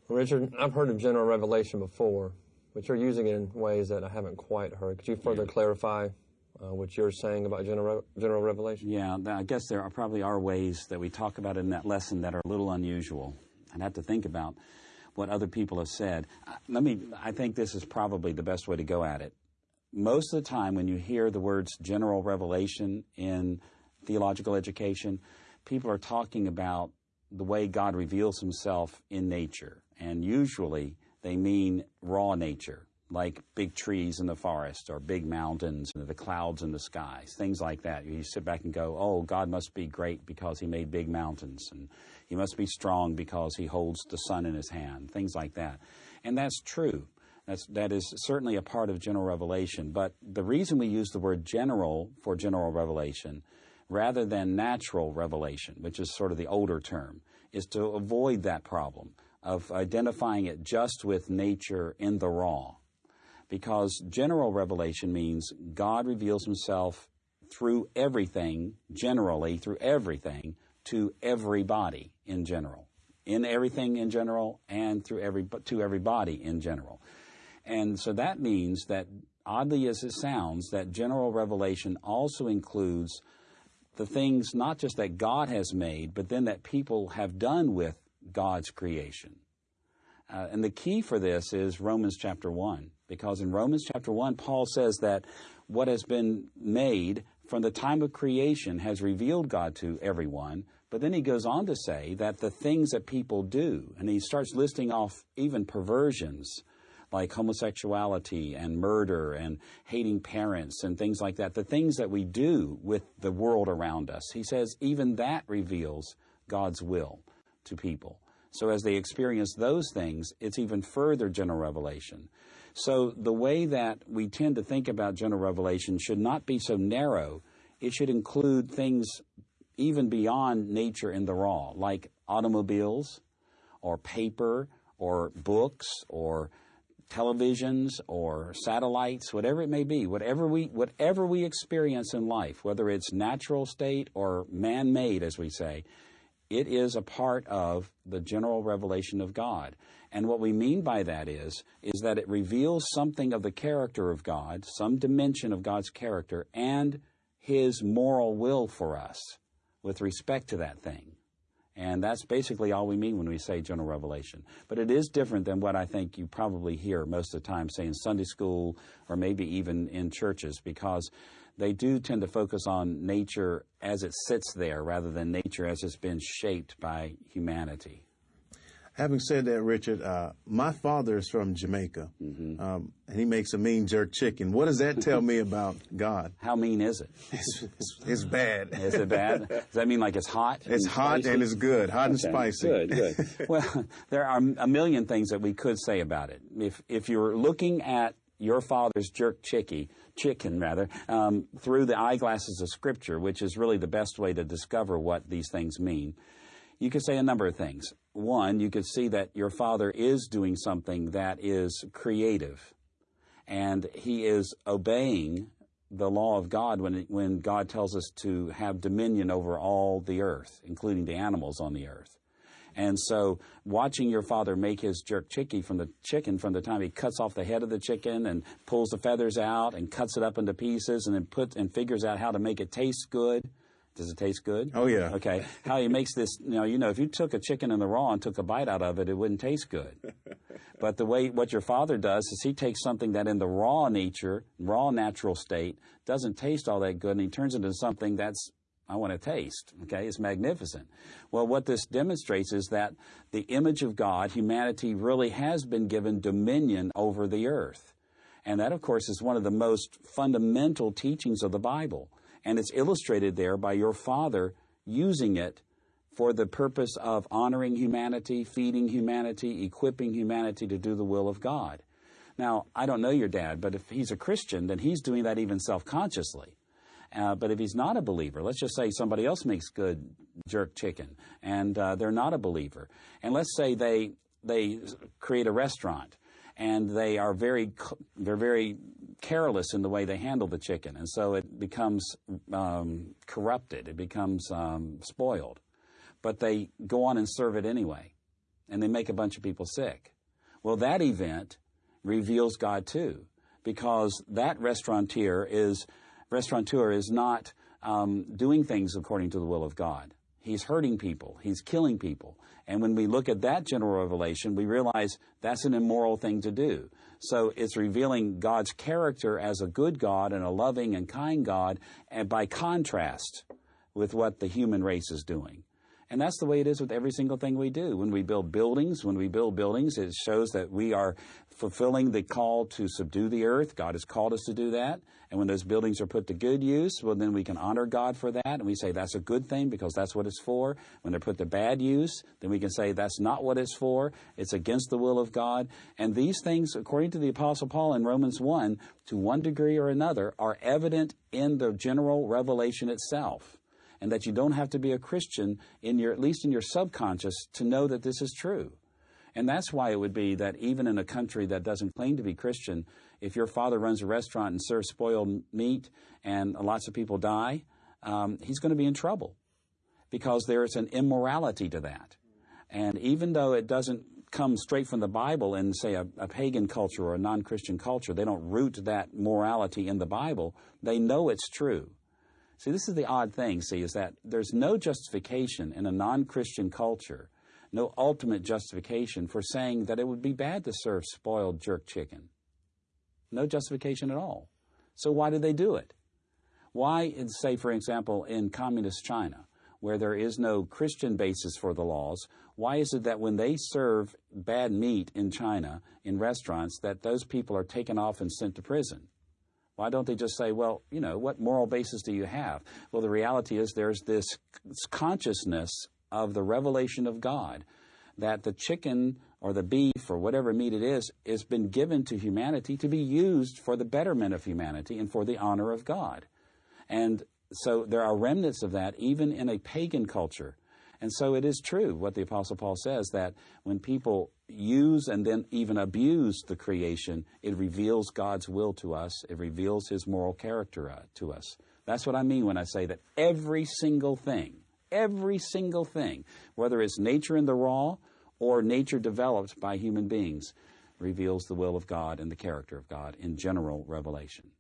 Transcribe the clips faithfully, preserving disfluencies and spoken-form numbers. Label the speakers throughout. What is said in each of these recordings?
Speaker 1: Richard, I've heard of general revelation before, but you're using it in ways that I haven't quite heard. Could you further yeah. clarify uh, what you're saying about general general revelation?
Speaker 2: Yeah, I guess there are probably are ways that we talk about it in that lesson that are a little unusual. I'd have to think about what other people have said. Let me, I think this is probably the best way to go at it. Most of the time when you hear the words general revelation in theological education, people are talking about the way God reveals himself in nature. And usually they mean raw nature, like big trees in the forest or big mountains and the clouds in the skies, things like that. You sit back and go, oh, God must be great because he made big mountains, and he must be strong because he holds the sun in his hand, things like that. And that's true. That's, that is certainly a part of general revelation. But the reason we use the word general for general revelation rather than natural revelation, which is sort of the older term, is to avoid that problem of identifying it just with nature in the raw. Because general revelation means God reveals himself through everything, generally, through everything, to everybody in general. In everything in general and through every, to everybody in general. And so that means that, oddly as it sounds, that general revelation also includes the things not just that God has made, but then that people have done with God's creation. Uh, and the key for this is Romans chapter one, because in Romans chapter one, Paul says that what has been made from the time of creation has revealed God to everyone, but then he goes on to say that the things that people do, and he starts listing off even perversions, like homosexuality and murder and hating parents and things like that, the things that we do with the world around us. He says even that reveals God's will to people. So as they experience those things, it's even further general revelation. So the way that we tend to think about general revelation should not be so narrow. It should include things even beyond nature in the raw, like automobiles or paper or books or televisions or satellites, whatever it may be, whatever we whatever we experience in life, whether it's natural state or man-made, as we say, it is a part of the general revelation of God. And what we mean by that is, is that it reveals something of the character of God, some dimension of God's character, and his moral will for us with respect to that thing. And that's basically all we mean when we say general revelation. But it is different than what I think you probably hear most of the time, say in Sunday school or maybe even in churches, because they do tend to focus on nature as it sits there rather than nature as it's been shaped by humanity.
Speaker 3: Having said that, Richard, uh, my father is from Jamaica, mm-hmm. um, and he makes a mean jerk chicken. What does that tell me about God?
Speaker 2: How mean is it?
Speaker 3: It's, it's, it's bad.
Speaker 2: Is it bad? Does that mean like it's hot?
Speaker 3: It's hot
Speaker 2: spicy?
Speaker 3: And it's good, hot
Speaker 2: okay.
Speaker 3: and spicy.
Speaker 2: Good, good. Well, there are a million things that we could say about it. If if you're looking at your father's jerk chicky, chicken rather, um, through the eyeglasses of Scripture, which is really the best way to discover what these things mean, you could say a number of things. One, you could see that your father is doing something that is creative, and he is obeying the law of God when when God tells us to have dominion over all the earth, including the animals on the earth. And so watching your father make his jerk chicky from the chicken from the time he cuts off the head of the chicken and pulls the feathers out and cuts it up into pieces and then puts and figures out how to make it taste good. Does it taste good?
Speaker 3: Oh, yeah.
Speaker 2: Okay. How he makes this, you know, you know, if you took a chicken in the raw and took a bite out of it, it wouldn't taste good. But the way, what your father does is he takes something that in the raw nature, raw natural state, doesn't taste all that good, and he turns it into something that's, I want to taste. Okay. It's magnificent. Well, what this demonstrates is that the image of God, humanity really has been given dominion over the earth. And that, of course, is one of the most fundamental teachings of the Bible. And it's illustrated there by your father using it for the purpose of honoring humanity, feeding humanity, equipping humanity to do the will of God. Now, I don't know your dad, but if he's a Christian, then he's doing that even self-consciously. Uh, but if he's not a believer, let's just say somebody else makes good jerk chicken, and uh, they're not a believer. And let's say they they create a restaurant, and they are very they're very careless in the way they handle the chicken, and so it becomes um, corrupted. It becomes um, spoiled. But they go on and serve it anyway. and they make a bunch of people sick. Well, that event reveals God too, because that restaurateur is restaurateur is not um, doing things according to the will of God. He's hurting people. He's killing people. And when we look at that general revelation, we realize that's an immoral thing to do. So it's revealing God's character as a good God and a loving and kind God, and by contrast with what the human race is doing. And that's the way it is with every single thing we do. When we build buildings, when we build buildings, it shows that we are fulfilling the call to subdue the earth. God has called us to do that. And when those buildings are put to good use, well, then we can honor God for that. And we say that's a good thing because that's what it's for. When they're put to bad use, then we can say that's not what it's for. It's against the will of God. And these things, according to the Apostle Paul in Romans one, to one degree or another, are evident in the general revelation itself. And that you don't have to be a Christian, in your, at least in your subconscious, to know that this is true. And that's why it would be that even in a country that doesn't claim to be Christian, if your father runs a restaurant and serves spoiled meat and lots of people die, um, he's going to be in trouble because there's an immorality to that. And even though it doesn't come straight from the Bible in, say, a, a pagan culture or a non-Christian culture, they don't root that morality in the Bible, they know it's true. See, this is the odd thing, see, is that there's no justification in a non-Christian culture, no ultimate justification for saying that it would be bad to serve spoiled jerk chicken. No justification at all. So why do they do it? Why, say, for example, in communist China, where there is no Christian basis for the laws, why is it that when they serve bad meat in China, in restaurants, that those people are taken off and sent to prison? Why don't they just say, well, you know, what moral basis do you have? Well, the reality is there's this consciousness of the revelation of God that the chicken or the beef or whatever meat it is has been given to humanity to be used for the betterment of humanity and for the honor of God. And so there are remnants of that even in a pagan culture. And so it is true what the Apostle Paul says, that when people use and then even abuse the creation, it reveals God's will to us. It reveals his moral character uh, to us. That's what I mean when I say that every single thing, every single thing, whether it's nature in the raw or nature developed by human beings, reveals the will of God and the character of God in general revelation.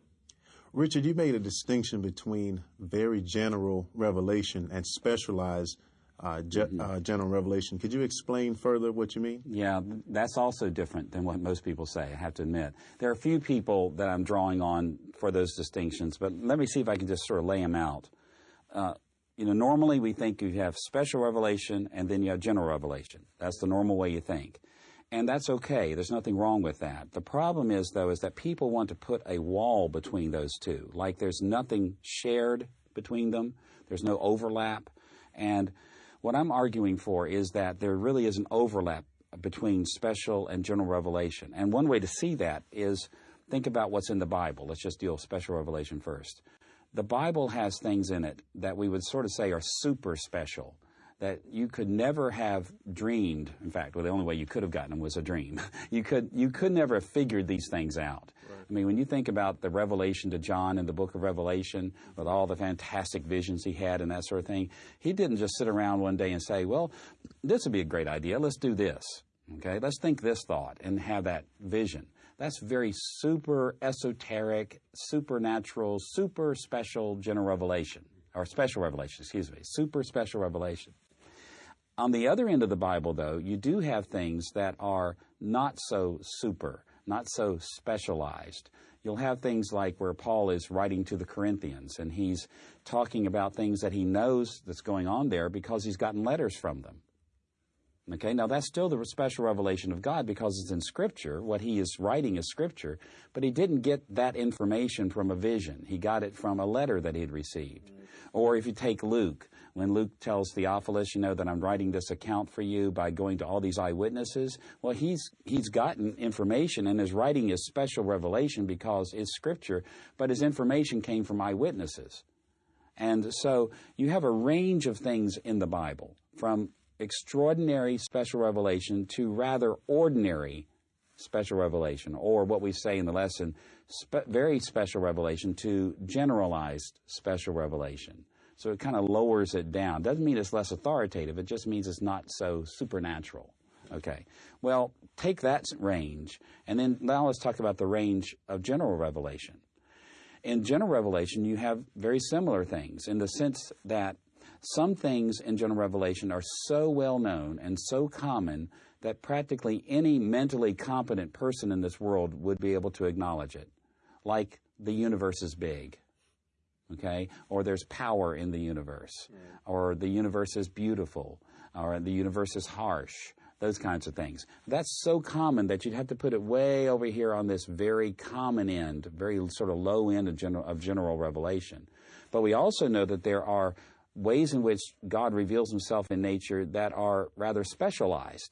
Speaker 3: Richard, you made a distinction between very general revelation and specialized uh, ge- mm-hmm. uh, general revelation. Could you explain further what you mean?
Speaker 2: Yeah, that's also different than what most people say, I have to admit. There are a few people that I'm drawing on for those distinctions, but let me see if I can just sort of lay them out. Uh, you know, normally we think you have special revelation and then you have general revelation. That's the normal way you think. And that's okay. There's nothing wrong with that. The problem is, though, is that people want to put a wall between those two, like there's nothing shared between them. There's no overlap. And what I'm arguing for is that there really is an overlap between special and general revelation. And one way to see that is think about what's in the Bible. Let's just deal with special revelation first. The Bible has things in it that we would sort of say are super special, that you could never have dreamed. In fact, well, the only way you could have gotten them was a dream. You could you could never have figured these things out. Right. I mean, when you think about the revelation to John in the book of Revelation, with all the fantastic visions he had and that sort of thing, he didn't just sit around one day and say, well, this would be a great idea. Let's do this. Okay, let's think this thought and have that vision. That's very super esoteric, supernatural, super special general revelation, or special revelation, excuse me, super special revelation. On the other end of the Bible, though, you do have things that are not so super, not so specialized. You'll have things like where Paul is writing to the Corinthians, and he's talking about things that he knows that's going on there because he's gotten letters from them. Okay, now that's still the special revelation of God because it's in Scripture. What he is writing is Scripture, but he didn't get that information from a vision. He got it from a letter that he had received. Or if you take Luke, when Luke tells Theophilus, you know, that I'm writing this account for you by going to all these eyewitnesses, well, he's he's gotten information, and his writing is special revelation because it's Scripture, but his information came from eyewitnesses. And so you have a range of things in the Bible, from extraordinary special revelation to rather ordinary special revelation, or what we say in the lesson, spe- very special revelation to generalized special revelation. So it kind of lowers it down. Doesn't mean it's less authoritative. It just means it's not so supernatural. Okay. Well, take that range, and then now let's talk about the range of general revelation. In general revelation, you have very similar things in the sense that some things in general revelation are so well known and so common that practically any mentally competent person in this world would be able to acknowledge it. Like the universe is big, okay? Or there's power in the universe, yeah. Or the universe is beautiful, or the universe is harsh, those kinds of things. That's so common that you'd have to put it way over here on this very common end, very sort of low end of general, of general revelation. But we also know that there are ways in which God reveals himself in nature that are rather specialized.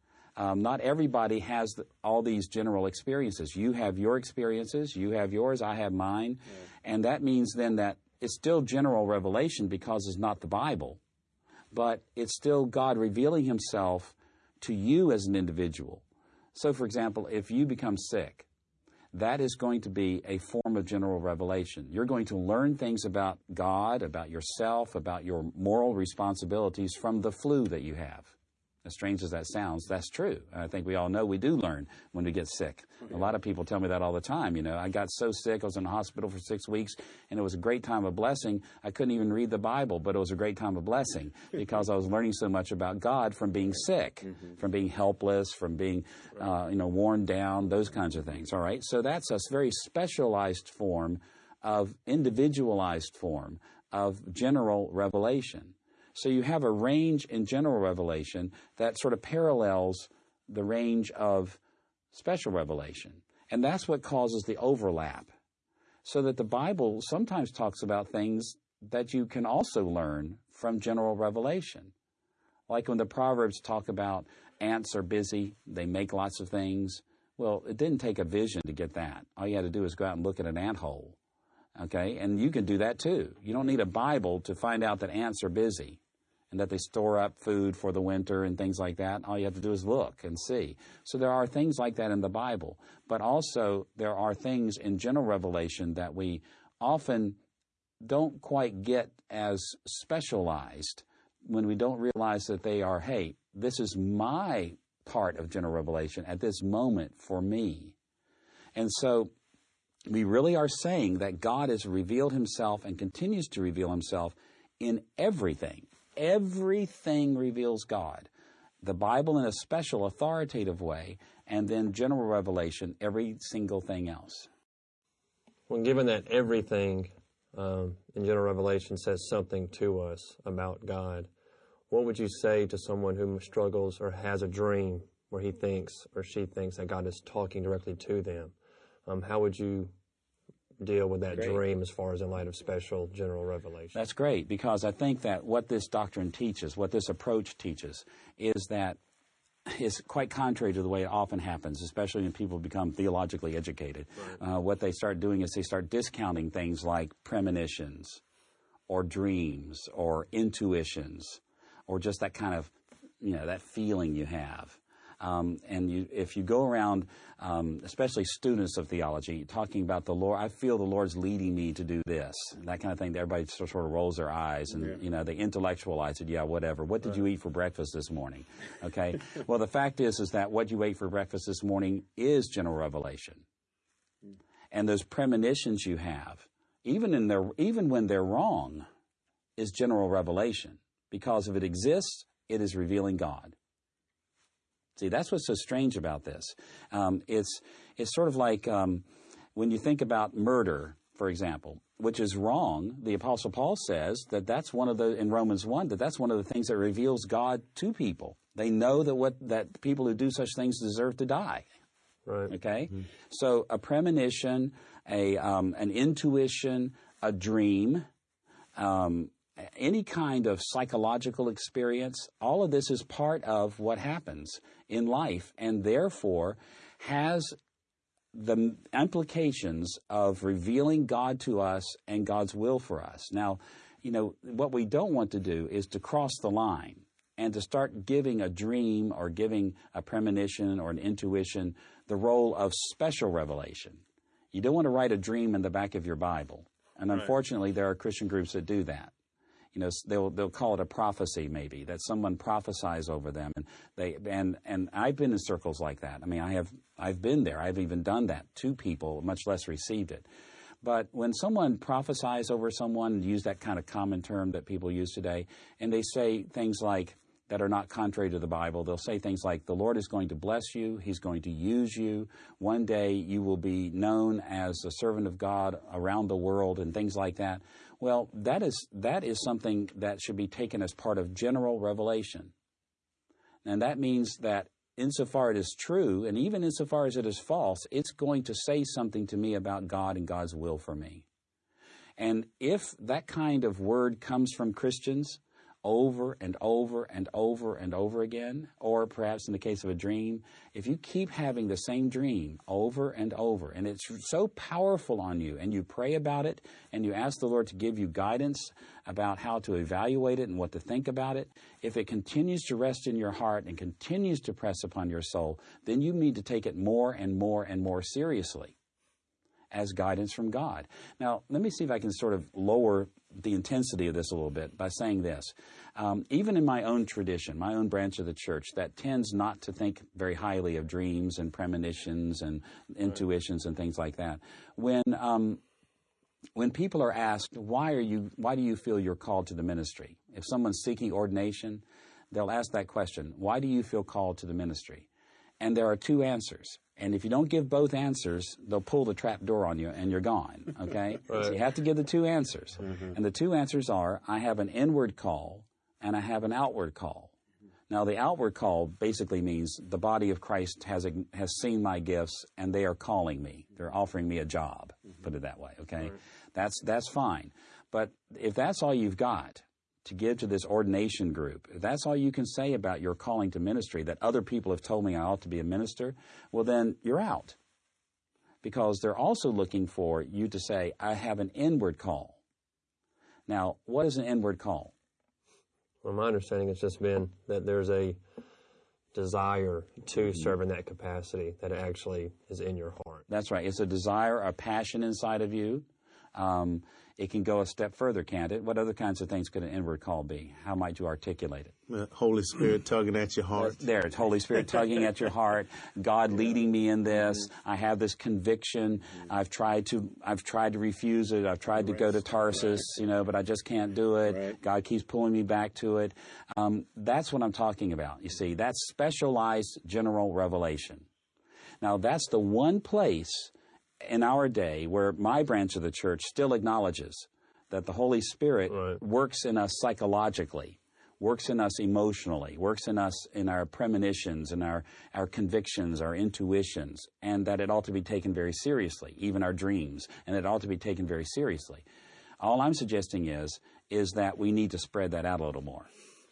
Speaker 2: Um, not everybody has the, all these general experiences. You have your experiences, you have yours, I have mine. Yeah. And that means then that it's still general revelation because it's not the Bible. But it's still God revealing himself to you as an individual. So, for example, if you become sick, that is going to be a form of general revelation. You're going to learn things about God, about yourself, about your moral responsibilities from the flu that you have. As strange as that sounds, that's true. I think we all know we do learn when we get sick. Okay. A lot of people tell me that all the time. You know, I got so sick, I was in the hospital for six weeks, and it was a great time of blessing. I couldn't even read the Bible, but it was a great time of blessing because I was learning so much about God from being sick, mm-hmm. from being helpless, from being, uh, you know, worn down, those kinds of things. All right, so that's a very specialized form of individualized form of general revelation. So you have a range in general revelation that sort of parallels the range of special revelation. And that's what causes the overlap. So that the Bible sometimes talks about things that you can also learn from general revelation. Like when the Proverbs talk about ants are busy, they make lots of things. Well, it didn't take a vision to get that. All you had to do is go out and look at an ant hole. Okay? And you can do that too. You don't need a Bible to find out that ants are busy and that they store up food for the winter and things like that. All you have to do is look and see. So there are things like that in the Bible. But also there are things in general revelation that we often don't quite get as specialized when we don't realize that they are, hey, this is my part of general revelation at this moment for me. And so we really are saying that God has revealed himself and continues to reveal himself in everything. Everything reveals God. The Bible in a special authoritative way, and then general revelation, every single thing else.
Speaker 1: Well, given that everything um, in general revelation says something to us about God, what would you say to someone who struggles or has a dream where he thinks or she thinks that God is talking directly to them? Um, how would you deal with that great. dream as far as in light of special general revelation?
Speaker 2: That's great, because I think that what this doctrine teaches, what this approach teaches, is that is quite contrary to the way it often happens, especially when people become theologically educated. Right. Uh, what they start doing is they start discounting things like premonitions or dreams or intuitions or just that kind of, you know, that feeling you have. Um, and you, if you go around, um, especially students of theology, talking about the Lord, I feel the Lord's leading me to do this, that kind of thing, everybody sort of rolls their eyes and, yeah. you know, they intellectualize it. Yeah, whatever. What did right. you eat for breakfast this morning? Okay. Well, the fact is, is that what you ate for breakfast this morning is general revelation. Mm. And those premonitions you have, even in their, even when they're wrong, is general revelation. Because if it exists, it is revealing God. See, that's what's so strange about this. Um, it's it's sort of like um, when you think about murder, for example, which is wrong. The Apostle Paul says that that's one of the, in Romans one, that that's one of the things that reveals God to people. They know that what that people who do such things deserve to die.
Speaker 1: Right.
Speaker 2: Okay?
Speaker 1: Mm-hmm.
Speaker 2: So a premonition, a um, an intuition, a dream, um, any kind of psychological experience, all of this is part of what happens in life, and therefore has the implications of revealing God to us and God's will for us. Now, you know, what we don't want to do is to cross the line and to start giving a dream or giving a premonition or an intuition the role of special revelation. You don't want to write a dream in the back of your Bible. And unfortunately, there are Christian groups that do that. You know, they'll they'll call it a prophecy, maybe, that someone prophesies over them, and they and and I've been in circles like that. I mean, I have I've been there. I've even done that to people, much less received it. But when someone prophesies over someone, use that kind of common term that people use today, and they say things like that are not contrary to the Bible, they'll say things like, the Lord is going to bless you, He's going to use you, one day you will be known as a servant of God around the world, and things like that. Well, that is that is something that should be taken as part of general revelation. And that means that insofar it is true, and even insofar as it is false, it's going to say something to me about God and God's will for me. And if that kind of word comes from Christians over and over and over and over again, or perhaps in the case of a dream, if you keep having the same dream over and over, and it's so powerful on you, and you pray about it, and you ask the Lord to give you guidance about how to evaluate it and what to think about it, if it continues to rest in your heart and continues to press upon your soul, then you need to take it more and more and more seriously as guidance from God. Now, let me see if I can sort of lower the intensity of this a little bit by saying this. Um, even in my own tradition, my own branch of the church, that tends not to think very highly of dreams and premonitions and intuitions and things like that. When um, when people are asked, why are you, why do you feel you're called to the ministry? If someone's seeking ordination, they'll ask that question, why do you feel called to the ministry? And there are two answers. And if you don't give both answers, they'll pull the trap door on you and you're gone, okay? Right. So you have to give the two answers. Mm-hmm. And the two answers are, I have an inward call and I have an outward call. Now, the outward call basically means the body of Christ has a, has seen my gifts and they are calling me. They're offering me a job, mm-hmm. put it that way, okay? Right. That's, that's fine. But if that's all you've got to give to this ordination group, if that's all you can say about your calling to ministry, that other people have told me I ought to be a minister, well, then you're out. Because they're also looking for you to say, I have an inward call. Now, what is an inward call?
Speaker 1: Well, my understanding has just been that there's a desire to mm-hmm. serve in that capacity that actually is in your heart.
Speaker 2: That's right. It's a desire, a passion inside of you. Um, it can go a step further, can't it? What other kinds of things could an inward call be? How might you articulate it?
Speaker 3: Uh, Holy Spirit tugging at your heart.
Speaker 2: There, it's Holy Spirit tugging at your heart. God leading me in this. I have this conviction. I've tried to, I've tried to refuse it. I've tried to go to Tarsus, you know, but I just can't do it. God keeps pulling me back to it. Um, that's what I'm talking about. You see, that's specialized general revelation. Now, that's the one place in our day where my branch of the church still acknowledges that the Holy Spirit right. works in us psychologically, works in us emotionally, works in us in our premonitions and our, our convictions, our intuitions, and that it ought to be taken very seriously, even our dreams, and it ought to be taken very seriously. All I'm suggesting is, is that we need to spread that out a little more.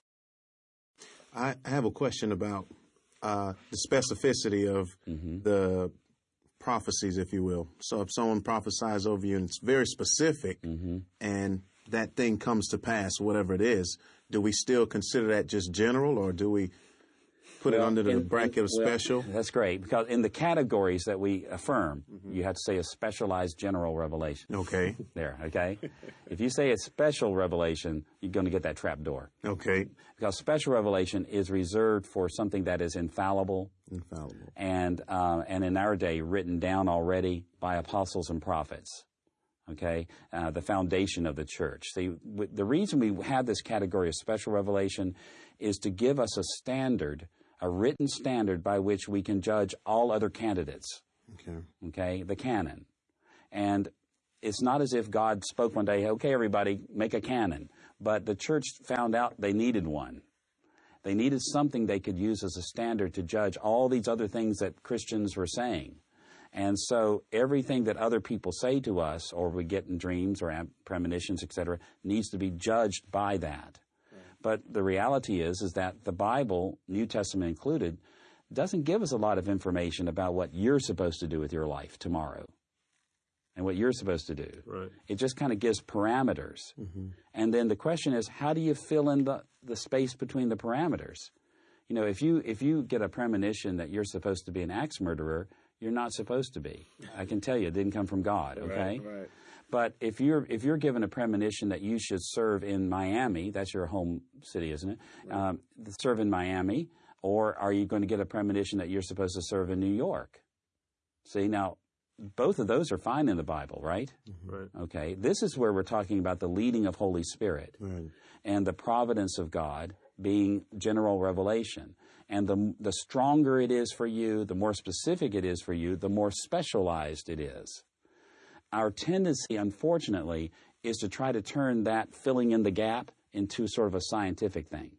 Speaker 3: I have a question about uh, the specificity of mm-hmm. the prophecies, if you will. So if someone prophesies over you and it's very specific mm-hmm. and that thing comes to pass, whatever it is, do we still consider that just general, or do we put well, it under the in, bracket in, of special?
Speaker 2: Well, that's great, because in the categories that we affirm, mm-hmm. you have to say a specialized general revelation.
Speaker 3: Okay.
Speaker 2: There, okay? If you say a special revelation, you're going to get that trap door.
Speaker 3: Okay.
Speaker 2: Because special revelation is reserved for something that is infallible,
Speaker 3: infallible,
Speaker 2: and uh, and in our day written down already by apostles and prophets. Okay, uh, the foundation of the church. See, w- the reason we have this category of special revelation is to give us a standard, a written standard by which we can judge all other candidates.
Speaker 3: Okay.
Speaker 2: Okay, the canon. And it's not as if God spoke one day, okay, everybody, make a canon. But the church found out they needed one. They needed something they could use as a standard to judge all these other things that Christians were saying. And so everything that other people say to us, or we get in dreams or premonitions, et cetera, needs to be judged by that. Right. But the reality is, is that the Bible, New Testament included, doesn't give us a lot of information about what you're supposed to do with your life tomorrow and what you're supposed to do.
Speaker 1: Right.
Speaker 2: It just kind of gives parameters. Mm-hmm. And then the question is, how do you fill in the, the space between the parameters? You know, if you if you get a premonition that you're supposed to be an axe murderer, you're not supposed to be. I can tell you, it didn't come from God, okay?
Speaker 3: Right, right.
Speaker 2: But if you're if you're given a premonition that you should serve in Miami, that's your home city, isn't it? Right. Um, serve in Miami, or are you going to get a premonition that you're supposed to serve in New York? See, now, both of those are fine in the Bible, right?
Speaker 1: Mm-hmm. Right.
Speaker 2: Okay, this is where we're talking about the leading of Holy Spirit
Speaker 3: Right.
Speaker 2: and the providence of God being general revelation. And the the stronger it is for you, the more specific it is for you, the more specialized it is. Our tendency, unfortunately, is to try to turn that filling in the gap into sort of a scientific thing,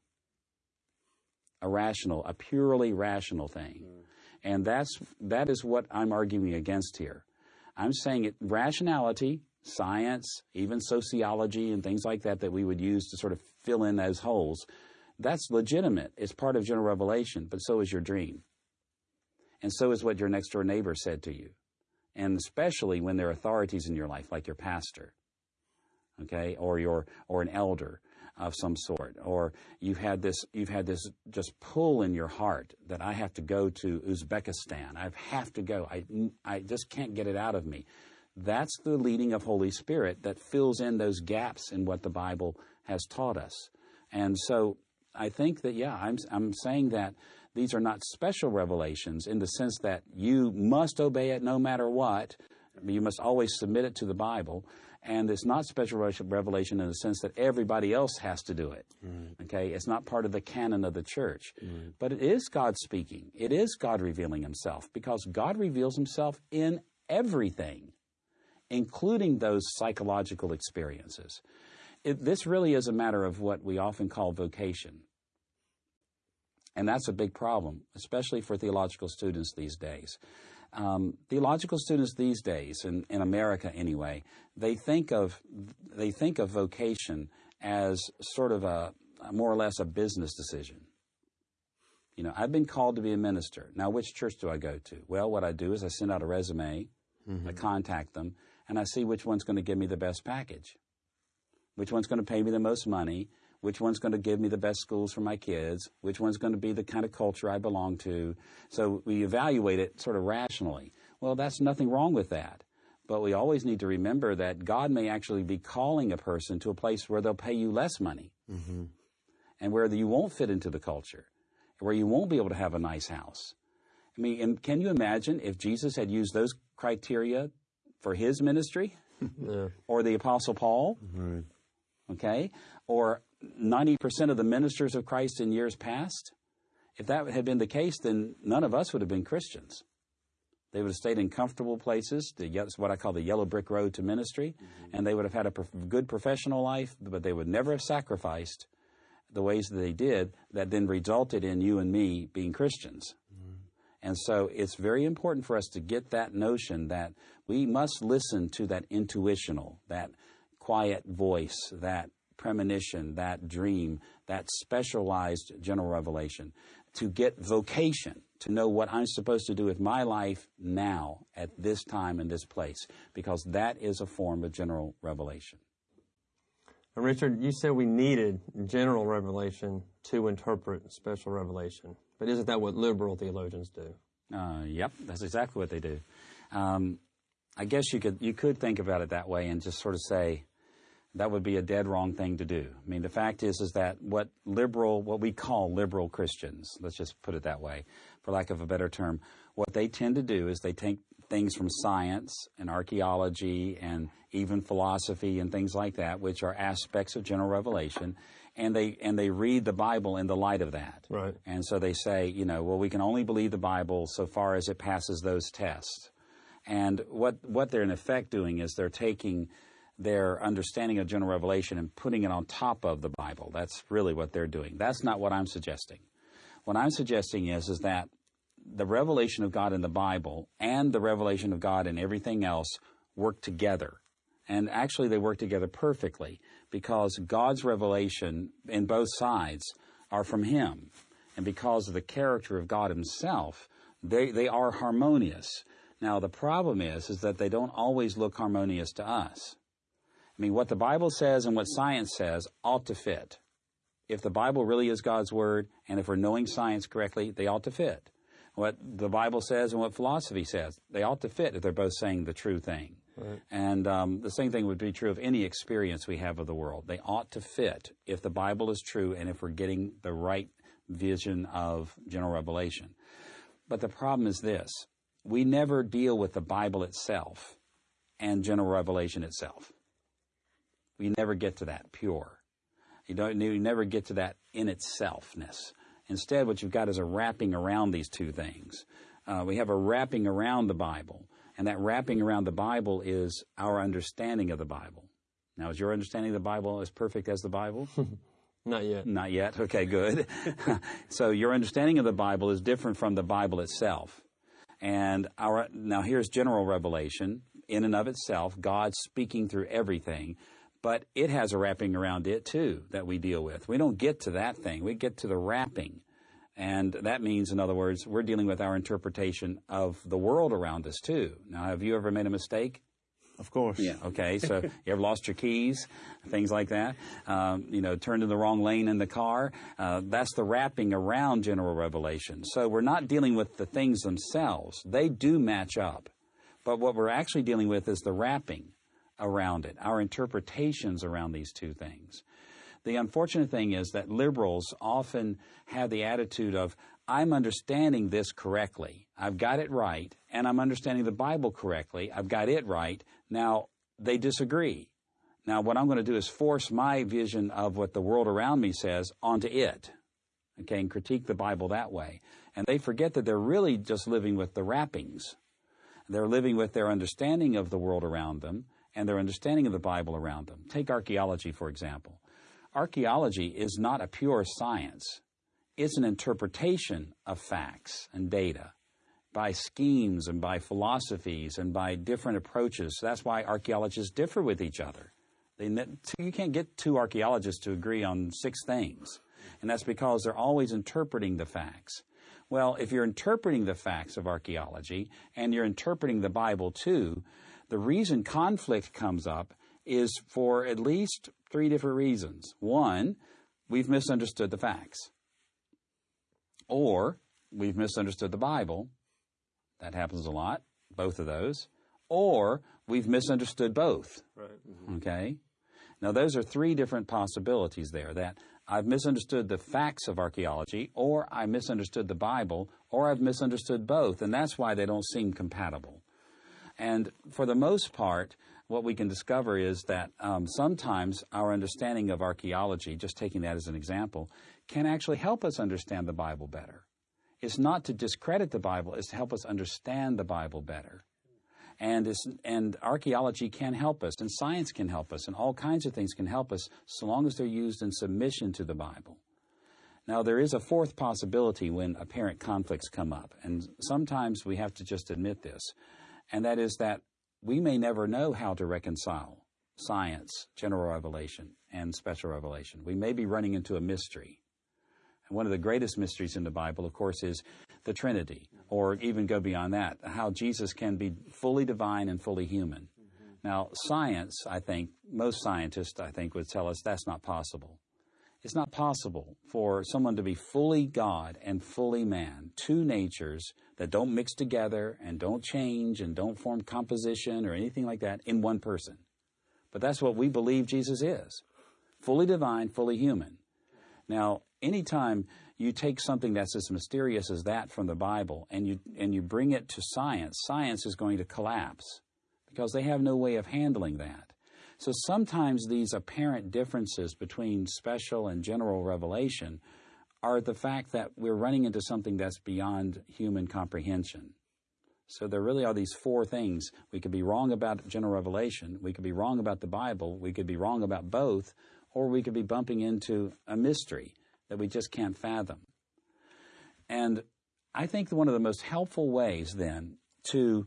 Speaker 2: a rational, a purely rational thing. Mm. And that's that is what I'm arguing against here. I'm saying it, rationality, science, even sociology and things like that that we would use to sort of fill in those holes, that's legitimate. It's part of general revelation, but so is your dream. And so is what your next door neighbor said to you. And especially when there are authorities in your life, like your pastor, okay, or your or an elder of some sort, or you've had this you've had this just pull in your heart that I have to go to Uzbekistan. I have to go. I I just can't get it out of me. That's the leading of Holy Spirit that fills in those gaps in what the Bible has taught us. And so I think that yeah, I'm I'm saying that these are not special revelations in the sense that you must obey it no matter what. You must always submit it to the Bible. And it's not special revelation in the sense that everybody else has to do it. Right. Okay? It's not part of the canon of the church. Right. But it is God speaking. It is God revealing himself, because God reveals himself in everything, including those psychological experiences. It, this really is a matter of what we often call vocation. And that's a big problem, especially for theological students these days. Um, theological students these days, in, in America anyway, they think of they think of vocation as sort of a, a more or less a business decision. You know, I've been called to be a minister. Now, which church do I go to? Well, what I do is I send out a resume, mm-hmm. I contact them, and I see which one's going to give me the best package, which one's going to pay me the most money, which one's going to give me the best schools for my kids, which one's going to be the kind of culture I belong to. So we evaluate it sort of rationally. Well, that's nothing wrong with that. But we always need to remember that God may actually be calling a person to a place where they'll pay you less money, mm-hmm. and where you won't fit into the culture, where you won't be able to have a nice house. I mean, and can you imagine if Jesus had used those criteria for his ministry? Yeah. Or the Apostle Paul? Mm-hmm. Okay? Or ninety percent of the ministers of Christ in years past? If that had been the case, then none of us would have been Christians. They would have stayed in comfortable places. That's what I call the yellow brick road to ministry. Mm-hmm. And they would have had a prof- good professional life, but they would never have sacrificed the ways that they did that then resulted in you and me being Christians. Mm-hmm. And so it's very important for us to get that notion that we must listen to that intuitional, that quiet voice, that premonition, that dream, that specialized general revelation, to get vocation, to know what I'm supposed to do with my life now at this time and this place, because that is a form of general revelation.
Speaker 1: And Richard, you said we needed general revelation to interpret special revelation, but isn't that what liberal theologians do?
Speaker 2: Uh, yep, that's exactly what they do. Um, I guess you could you could think about it that way and just sort of say, that would be a dead wrong thing to do. I mean, the fact is, is that what liberal, what we call liberal Christians, let's just put it that way, for lack of a better term, what they tend to do is they take things from science and archaeology and even philosophy and things like that, which are aspects of general revelation, and they and they read the Bible in the light of that.
Speaker 1: Right.
Speaker 2: And so they say, you know, well, we can only believe the Bible so far as it passes those tests. And what what they're in effect doing is they're taking their understanding of general revelation and putting it on top of the Bible. That's really what they're doing. That's not what I'm suggesting. What I'm suggesting is, is that the revelation of God in the Bible and the revelation of God in everything else work together. And actually they work together perfectly, because God's revelation in both sides are from Him. And because of the character of God Himself, they, they are harmonious. Now, the problem is, is that they don't always look harmonious to us. I mean, what the Bible says and what science says ought to fit. If the Bible really is God's Word, and if we're knowing science correctly, they ought to fit. What the Bible says and what philosophy says, they ought to fit if they're both saying the true thing.
Speaker 1: Right.
Speaker 2: And um, the same thing would be true of any experience we have of the world. They ought to fit if the Bible is true and if we're getting the right vision of general revelation. But the problem is this. We never deal with the Bible itself and general revelation itself. We never get to that pure. You don't you never get to that in itselfness. Instead, what you've got is a wrapping around these two things. Uh, we have a wrapping around the Bible, and that wrapping around the Bible is our understanding of the Bible. Now, is your understanding of the Bible as perfect as the Bible?
Speaker 1: Not yet.
Speaker 2: Not yet. Okay, good. So your understanding of the Bible is different from the Bible itself. And our now here's general revelation in and of itself, God speaking through everything. But it has a wrapping around it, too, that we deal with. We don't get to that thing. We get to the wrapping. And that means, in other words, we're dealing with our interpretation of the world around us, too. Now, have you ever made a mistake?
Speaker 3: Of course.
Speaker 2: Yeah. Okay. So you ever lost your keys, things like that? Um, you know, turned in the wrong lane in the car. Uh, that's the wrapping around general revelation. So we're not dealing with the things themselves. They do match up. But what we're actually dealing with is the wrapping around it, our interpretations around these two things. The unfortunate thing is that liberals often have the attitude of, I'm understanding this correctly. I've got it right, and I'm understanding the Bible correctly. I've got it right. Now, they disagree. Now, what I'm going to do is force my vision of what the world around me says onto it, okay, and critique the Bible that way. And they forget that they're really just living with the wrappings. They're living with their understanding of the world around them and their understanding of the Bible around them. Take archaeology, for example. Archaeology is not a pure science. It's an interpretation of facts and data by schemes and by philosophies and by different approaches. That's why archaeologists differ with each other. They, you can't get two archaeologists to agree on six things, and that's because they're always interpreting the facts. Well, if you're interpreting the facts of archaeology and you're interpreting the Bible too, the reason conflict comes up is for at least three different reasons. One, we've misunderstood the facts. Or we've misunderstood the Bible. That happens a lot, both of those. Or we've misunderstood both.
Speaker 1: Right. Mm-hmm.
Speaker 2: Okay? Now, those are three different possibilities there, that I've misunderstood the facts of archaeology, or I misunderstood the Bible, or I've misunderstood both, and that's why they don't seem compatible. And for the most part, what we can discover is that um, sometimes our understanding of archaeology, just taking that as an example, can actually help us understand the Bible better. It's not to discredit the Bible, it's to help us understand the Bible better. And, it's, and archaeology can help us, and science can help us, and all kinds of things can help us, so long as they're used in submission to the Bible. Now, there is a fourth possibility when apparent conflicts come up, and sometimes we have to just admit this, and that is that we may never know how to reconcile science, general revelation, and special revelation. We may be running into a mystery. And one of the greatest mysteries in the Bible, of course, is the Trinity, or even go beyond that, how Jesus can be fully divine and fully human. Mm-hmm. Now, science, I think, most scientists, I think, would tell us that's not possible. It's not possible for someone to be fully God and fully man, two natures that don't mix together and don't change and don't form composition or anything like that in one person. But that's what we believe Jesus is, fully divine, fully human. Now, anytime you take something that's as mysterious as that from the Bible and you and you bring it to science, science is going to collapse because they have no way of handling that. So sometimes these apparent differences between special and general revelation are the fact that we're running into something that's beyond human comprehension. So there really are these four things. We could be wrong about general revelation, we could be wrong about the Bible, we could be wrong about both, or we could be bumping into a mystery that we just can't fathom. And I think one of the most helpful ways then to,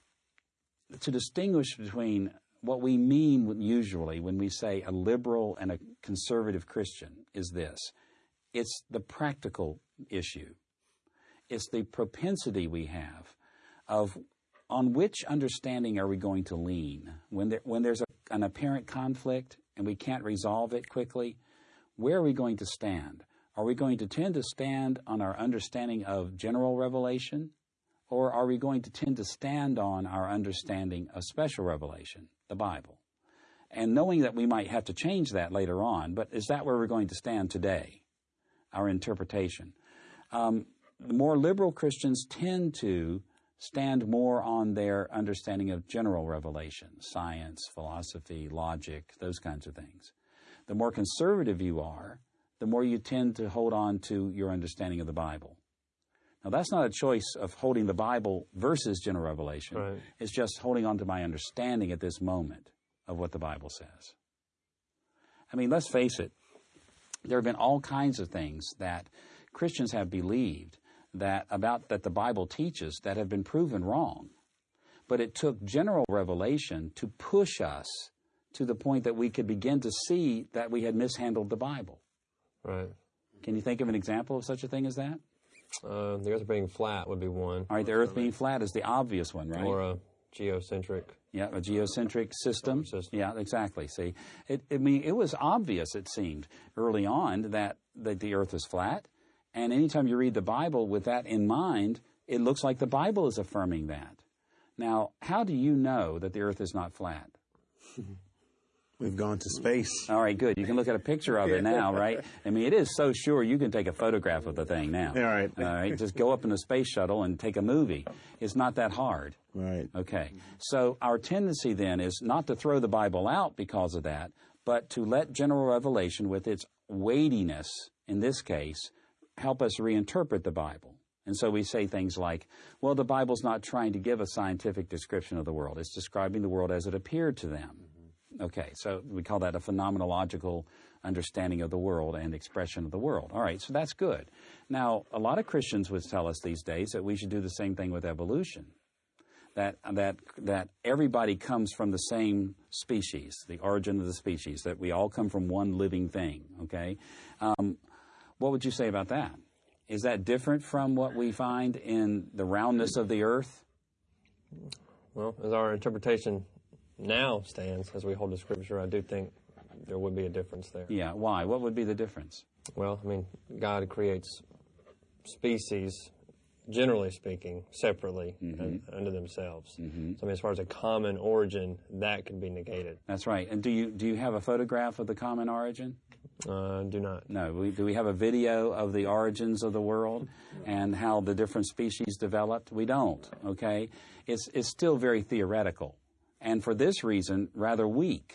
Speaker 2: to distinguish between what we mean usually when we say a liberal and a conservative Christian is this. It's the practical issue. It's the propensity we have of on which understanding are we going to lean. When, there, when there's a, an apparent conflict and we can't resolve it quickly, where are we going to stand? Are we going to tend to stand on our understanding of general revelation, Or are we going to tend to stand on our understanding of special revelation, the Bible? And knowing that we might have to change that later on, but is that where we're going to stand today, our interpretation? Um, the more liberal Christians tend to stand more on their understanding of general revelation, science, philosophy, logic, those kinds of things. The more conservative you are, the more you tend to hold on to your understanding of the Bible. Now, that's not a choice of holding the Bible versus general revelation.
Speaker 1: Right.
Speaker 2: It's just holding on to my understanding at this moment of what the Bible says. I mean, let's face it, there have been all kinds of things that Christians have believed that about that the Bible teaches that have been proven wrong. But it took general revelation to push us to the point that we could begin to see that we had mishandled the Bible.
Speaker 1: Right.
Speaker 2: Can you think of an example of such a thing as that?
Speaker 1: Uh, the earth being flat would be one.
Speaker 2: All right, the earth being flat is the obvious one, right?
Speaker 1: Or a geocentric.
Speaker 2: Yeah, a geocentric system.
Speaker 1: system.
Speaker 2: Yeah, exactly. See, it, I mean, it was obvious, it seemed, early on that, that the earth is flat. And anytime you read the Bible with that in mind, it looks like the Bible is affirming that. Now, how do you know that the earth is not flat?
Speaker 3: We've gone to space.
Speaker 2: All right, good. You can look at a picture of it now, right? I mean, it is so sure you can take a photograph of the thing now.
Speaker 3: All right.
Speaker 2: All right, just go up in a space shuttle and take a movie. It's not that hard.
Speaker 3: Right.
Speaker 2: Okay. So our tendency then is not to throw the Bible out because of that, but to let general revelation with its weightiness, in this case, help us reinterpret the Bible. And so we say things like, well, the Bible's not trying to give a scientific description of the world. It's describing the world as it appeared to them. Okay, so we call that a phenomenological understanding of the world and expression of the world. All right, so that's good. Now, a lot of Christians would tell us these days that we should do the same thing with evolution, that that that everybody comes from the same species, the origin of the species, that we all come from one living thing, okay? Um, what would you say about that? Is that different from what we find in the roundness of the earth?
Speaker 1: Well, as our interpretation now stands, as we hold the Scripture, I do think there would be a difference there.
Speaker 2: Yeah, why? What would be the difference?
Speaker 1: Well, I mean, God creates species, generally speaking, separately
Speaker 2: Mm-hmm.
Speaker 1: and, unto themselves.
Speaker 2: Mm-hmm.
Speaker 1: So, I mean, as far as a common origin, that can be negated.
Speaker 2: That's right. And do you do you have a photograph of the common origin?
Speaker 1: Uh, do not.
Speaker 2: No. We, do we have a video of the origins of the world and how the different species developed? We don't, okay? It's, it's still very theoretical. And for this reason, rather weak.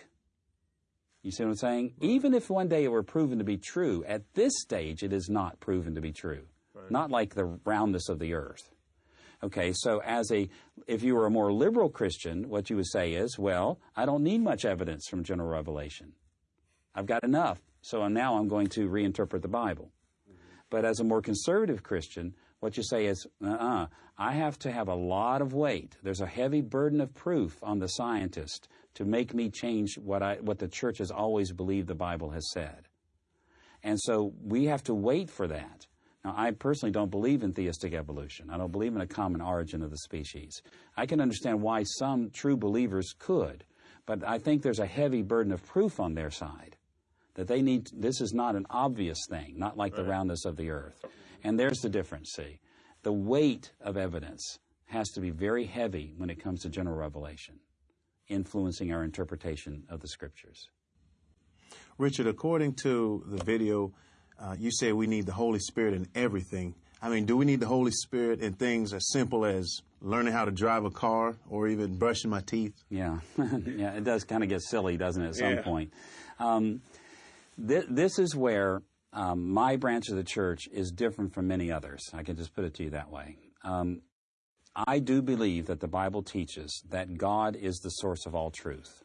Speaker 2: You see what I'm saying? Even if one day it were proven to be true, at this stage it is not proven to be true. Right. Not like the roundness of the earth. Okay, so as a, if you were a more liberal Christian, what you would say is, well, I don't need much evidence from general revelation. I've got enough, so now I'm going to reinterpret the Bible. But as a more conservative Christian, what you say is, uh-uh, I have to have a lot of weight. There's a heavy burden of proof on the scientist to make me change what I, what the church has always believed the Bible has said. And so we have to wait for that. Now, I personally don't believe in theistic evolution. I don't believe in a common origin of the species. I can understand why some true believers could, but I think there's a heavy burden of proof on their side that they need, this is not an obvious thing, not like the roundness of the earth. And there's the difference, see. The weight of evidence has to be very heavy when it comes to general revelation, influencing our interpretation of the Scriptures.
Speaker 3: Richard, according to the video, uh, you say we need the Holy Spirit in everything. I mean, do we need the Holy Spirit in things as simple as learning how to drive a car or even brushing my teeth?
Speaker 2: Yeah, yeah, it does kind of get silly, doesn't it, at some
Speaker 3: Yeah.
Speaker 2: point? Um, th- this is where um, my branch of the church is different from many others. I can just put it to you that way. Um, I do believe that the Bible teaches that God is the source of all truth.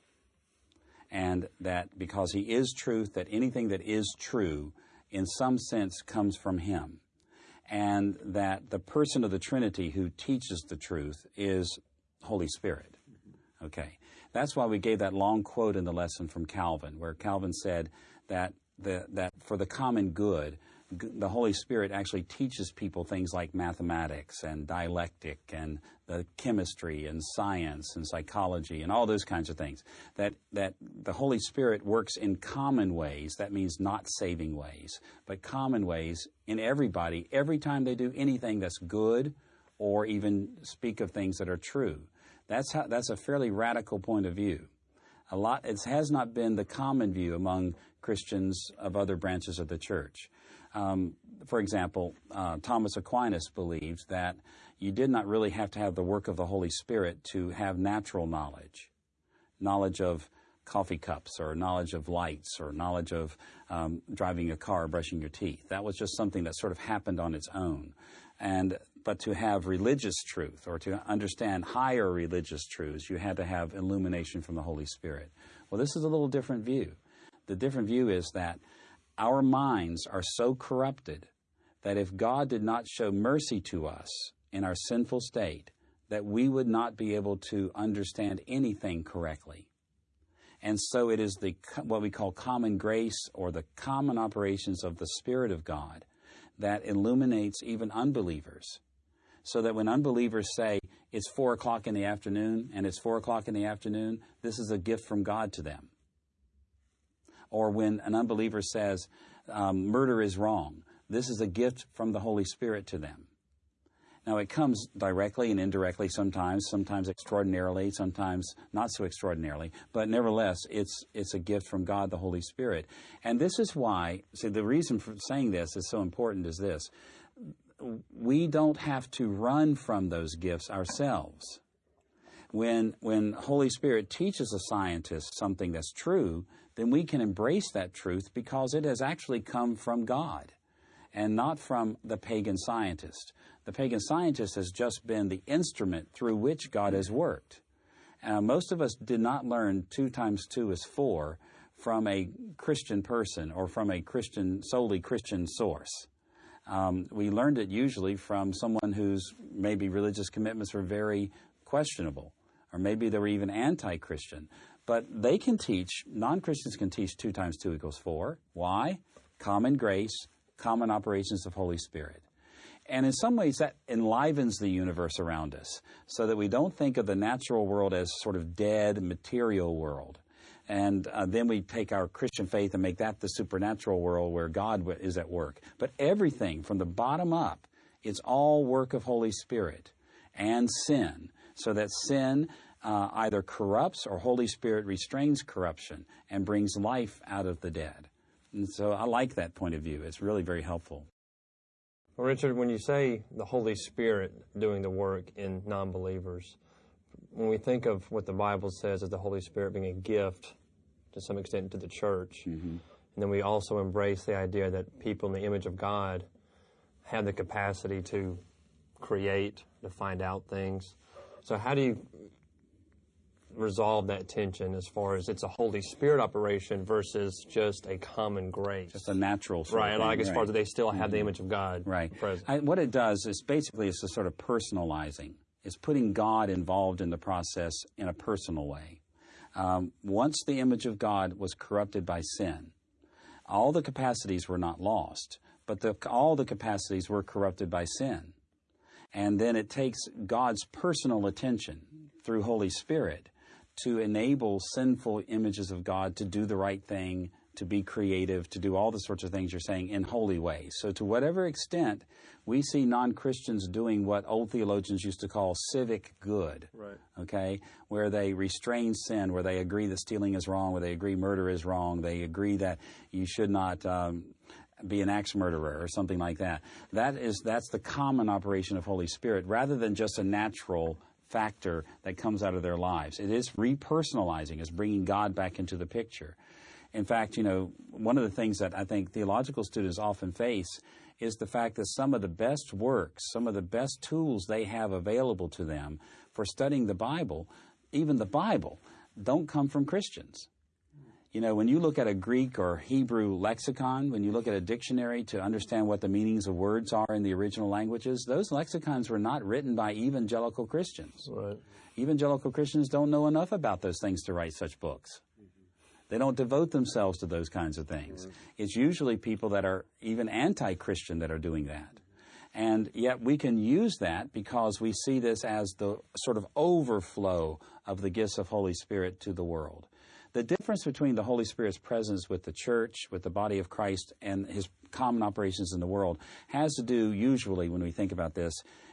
Speaker 2: And that because He is truth, that anything that is true, in some sense, comes from Him. And that the person of the Trinity who teaches the truth is Holy Spirit. Okay. That's why we gave that long quote in the lesson from Calvin, where Calvin said that the, that for the common good, g- the Holy Spirit actually teaches people things like mathematics and dialectic and the chemistry and science and psychology and all those kinds of things. That, that the Holy Spirit works in common ways. That means not saving ways, but common ways in everybody, every time they do anything that's good or even speak of things that are true. That's how, that's a fairly radical point of view. A lot, it has not been the common view among Christians of other branches of the church. Um, for example, uh, Thomas Aquinas believed that you did not really have to have the work of the Holy Spirit to have natural knowledge, knowledge of coffee cups or knowledge of lights or knowledge of um, driving a car, brushing your teeth. That was just something that sort of happened on its own. And but to have religious truth or to understand higher religious truths, you had to have illumination from the Holy Spirit. Well, this is a little different view. The different view is that our minds are so corrupted that if God did not show mercy to us in our sinful state, that we would not be able to understand anything correctly. And so it is the what we call common grace or the common operations of the Spirit of God that illuminates even unbelievers. So that when unbelievers say, it's four o'clock in the afternoon, and it's four o'clock in the afternoon, this is a gift from God to them. Or when an unbeliever says, um, murder is wrong, this is a gift from the Holy Spirit to them. Now, it comes directly and indirectly sometimes, sometimes extraordinarily, sometimes not so extraordinarily, but nevertheless, it's it's a gift from God, the Holy Spirit. And this is why, see, the reason for saying this is so important is this. We don't have to run from those gifts ourselves. When when Holy Spirit teaches a scientist something that's true, then we can embrace that truth because it has actually come from God and not from the pagan scientist. The pagan scientist has just been the instrument through which God has worked. Uh, most of us did not learn two times two is four from a Christian person or from a Christian, solely Christian source. Um, we learned it usually from someone whose maybe religious commitments were very questionable, or maybe they were even anti-Christian. But they can teach, non-Christians can teach two times two equals four. Why? Common grace, common operations of Holy Spirit. And in some ways that enlivens the universe around us so that we don't think of the natural world as sort of dead material world. And uh, then we take our Christian faith and make that the supernatural world where God is at work. But everything from the bottom up, it's all work of Holy Spirit and sin, so that sin uh, either corrupts or Holy Spirit restrains corruption and brings life out of the dead. And so I like that point of view. It's really very helpful.
Speaker 1: Well, Richard, when you say the Holy Spirit doing the work in non-believers, when we think of what the Bible says as the Holy Spirit being a gift to some extent to the church, mm-hmm. and then we also embrace the idea that people in the image of God have the capacity to create, to find out things. So how do you resolve that tension as far as it's a Holy Spirit operation versus just a common grace?
Speaker 2: Just a natural sort
Speaker 1: right,
Speaker 2: of thing.
Speaker 1: Like as
Speaker 2: right.
Speaker 1: far as they still have
Speaker 2: mm-hmm.
Speaker 1: the image of God
Speaker 2: right.
Speaker 1: present.
Speaker 2: I, what it does is basically it's a sort of personalizing. It's putting God involved in the process in a personal way. Um, once the image of God was corrupted by sin, all the capacities were not lost, but the, all the capacities were corrupted by sin. And then it takes God's personal attention through Holy Spirit to enable sinful images of God to do the right thing, to be creative, to do all the sorts of things you're saying in holy ways. So to whatever extent we see non-Christians doing what old theologians used to call civic good,
Speaker 1: right.
Speaker 2: okay, where they restrain sin, where they agree that stealing is wrong, where they agree murder is wrong, they agree that you should not um, be an axe murderer or something like that. That is, that's the common operation of Holy Spirit rather than just a natural factor that comes out of their lives. It is repersonalizing, it's bringing God back into the picture. In fact, you know, one of the things that I think theological students often face is the fact that some of the best works, some of the best tools they have available to them for studying the Bible, even the Bible, don't come from Christians. You know, when you look at a Greek or Hebrew lexicon, when you look at a dictionary to understand what the meanings of words are in the original languages, those lexicons were not written by evangelical Christians.
Speaker 1: Right.
Speaker 2: Evangelical Christians don't know enough about those things to write such books. They don't devote themselves to those kinds of things. Mm-hmm. It's usually people that are even anti-Christian that are doing that. And yet we can use that because we see this as the sort of overflow of the gifts of Holy Spirit to the world. The difference between the Holy Spirit's presence with the church, with the body of Christ, and his common operations in the world has to do, usually when we think about this,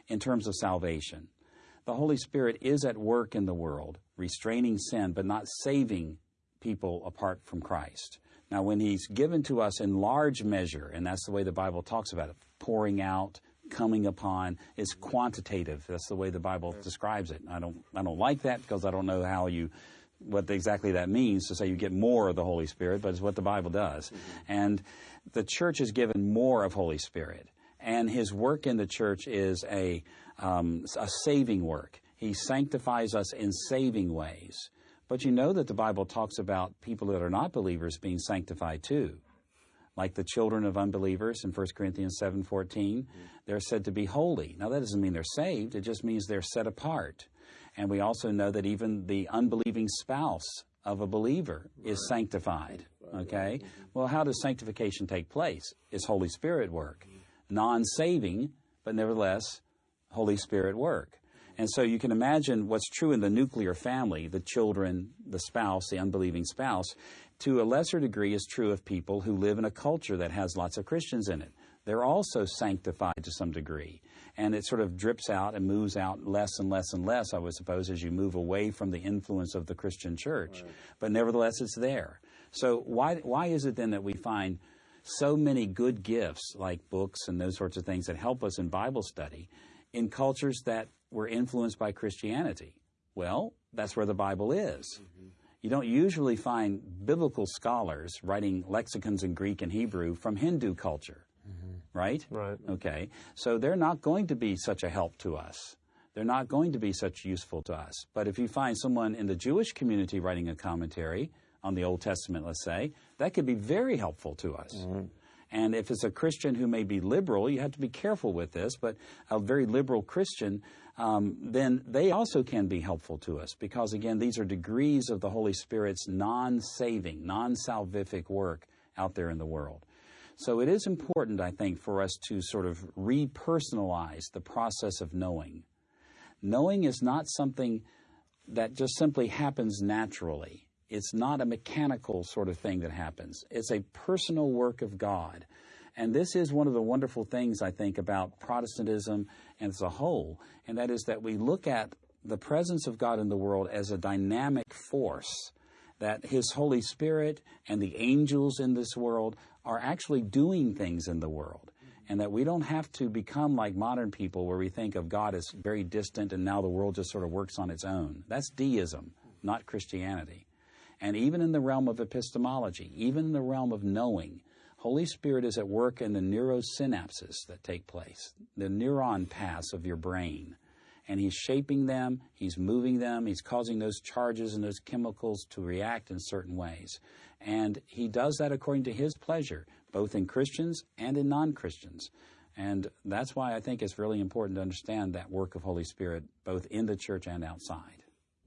Speaker 2: in terms of salvation. The Holy Spirit is at work in the world, restraining sin, but not saving people apart from Christ. Now, when he's given to us in large measure, and that's the way the Bible talks about it, pouring out, coming upon, is quantitative. That's the way the Bible describes it. I don't, I don't like that because I don't know how you, what exactly that means to say you get more of the Holy Spirit, but it's what the Bible does. Mm-hmm. And the church is given more of Holy Spirit. And his work in the church is a, um, a saving work. He sanctifies us in saving ways. But you know that the Bible talks about people that are not believers being sanctified too. Like the children of unbelievers in First Corinthians seven fourteen, mm-hmm. they're said to be holy. Now that doesn't mean they're saved, it just means they're set apart. And we also know that even the unbelieving spouse of a believer right. is sanctified. Okay? Mm-hmm. Well, how does sanctification take place? It's Holy Spirit work. Mm-hmm. Non-saving, but nevertheless, Holy Spirit work. And so you can imagine what's true in the nuclear family, the children, the spouse, the unbelieving spouse, to a lesser degree is true of people who live in a culture that has lots of Christians in it. They're also sanctified to some degree. And it sort of drips out and moves out less and less and less, I would suppose, as you move away from the influence of the Christian church. Right. But nevertheless, it's there. So why why is it then that we find so many good gifts like books and those sorts of things that help us in Bible study in cultures that were influenced by Christianity? Well, that's where the Bible is. Mm-hmm. You don't usually find biblical scholars writing lexicons in Greek and Hebrew from Hindu culture, mm-hmm. right?
Speaker 1: Right.
Speaker 2: Okay. So they're not going to be such a help to us. They're not going to be such useful to us. But if you find someone in the Jewish community writing a commentary on the Old Testament, let's say, that could be very helpful to us. Mm-hmm. And if it's a Christian who may be liberal, you have to be careful with this, but a very liberal Christian, um, then they also can be helpful to us because, again, these are degrees of the Holy Spirit's non-saving, non-salvific work out there in the world. So it is important, I think, for us to sort of repersonalize the process of knowing. Knowing is not something that just simply happens naturally. It's not a mechanical sort of thing that happens. It's a personal work of God. And this is one of the wonderful things, I think, about Protestantism as a whole, and that is that we look at the presence of God in the world as a dynamic force, that His Holy Spirit and the angels in this world are actually doing things in the world, and that we don't have to become like modern people where we think of God as very distant and now the world just sort of works on its own. That's deism, not Christianity. And even in the realm of epistemology, even in the realm of knowing, Holy Spirit is at work in the neurosynapses that take place, the neuron paths of your brain. And He's shaping them, He's moving them, He's causing those charges and those chemicals to react in certain ways. And He does that according to His pleasure, both in Christians and in non-Christians. And that's why I think it's really important to understand that work of Holy Spirit, both in the church and outside.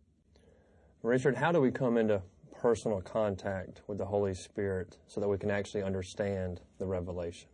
Speaker 1: Richard, how do we come into personal contact with the Holy Spirit so that we can actually understand the revelation?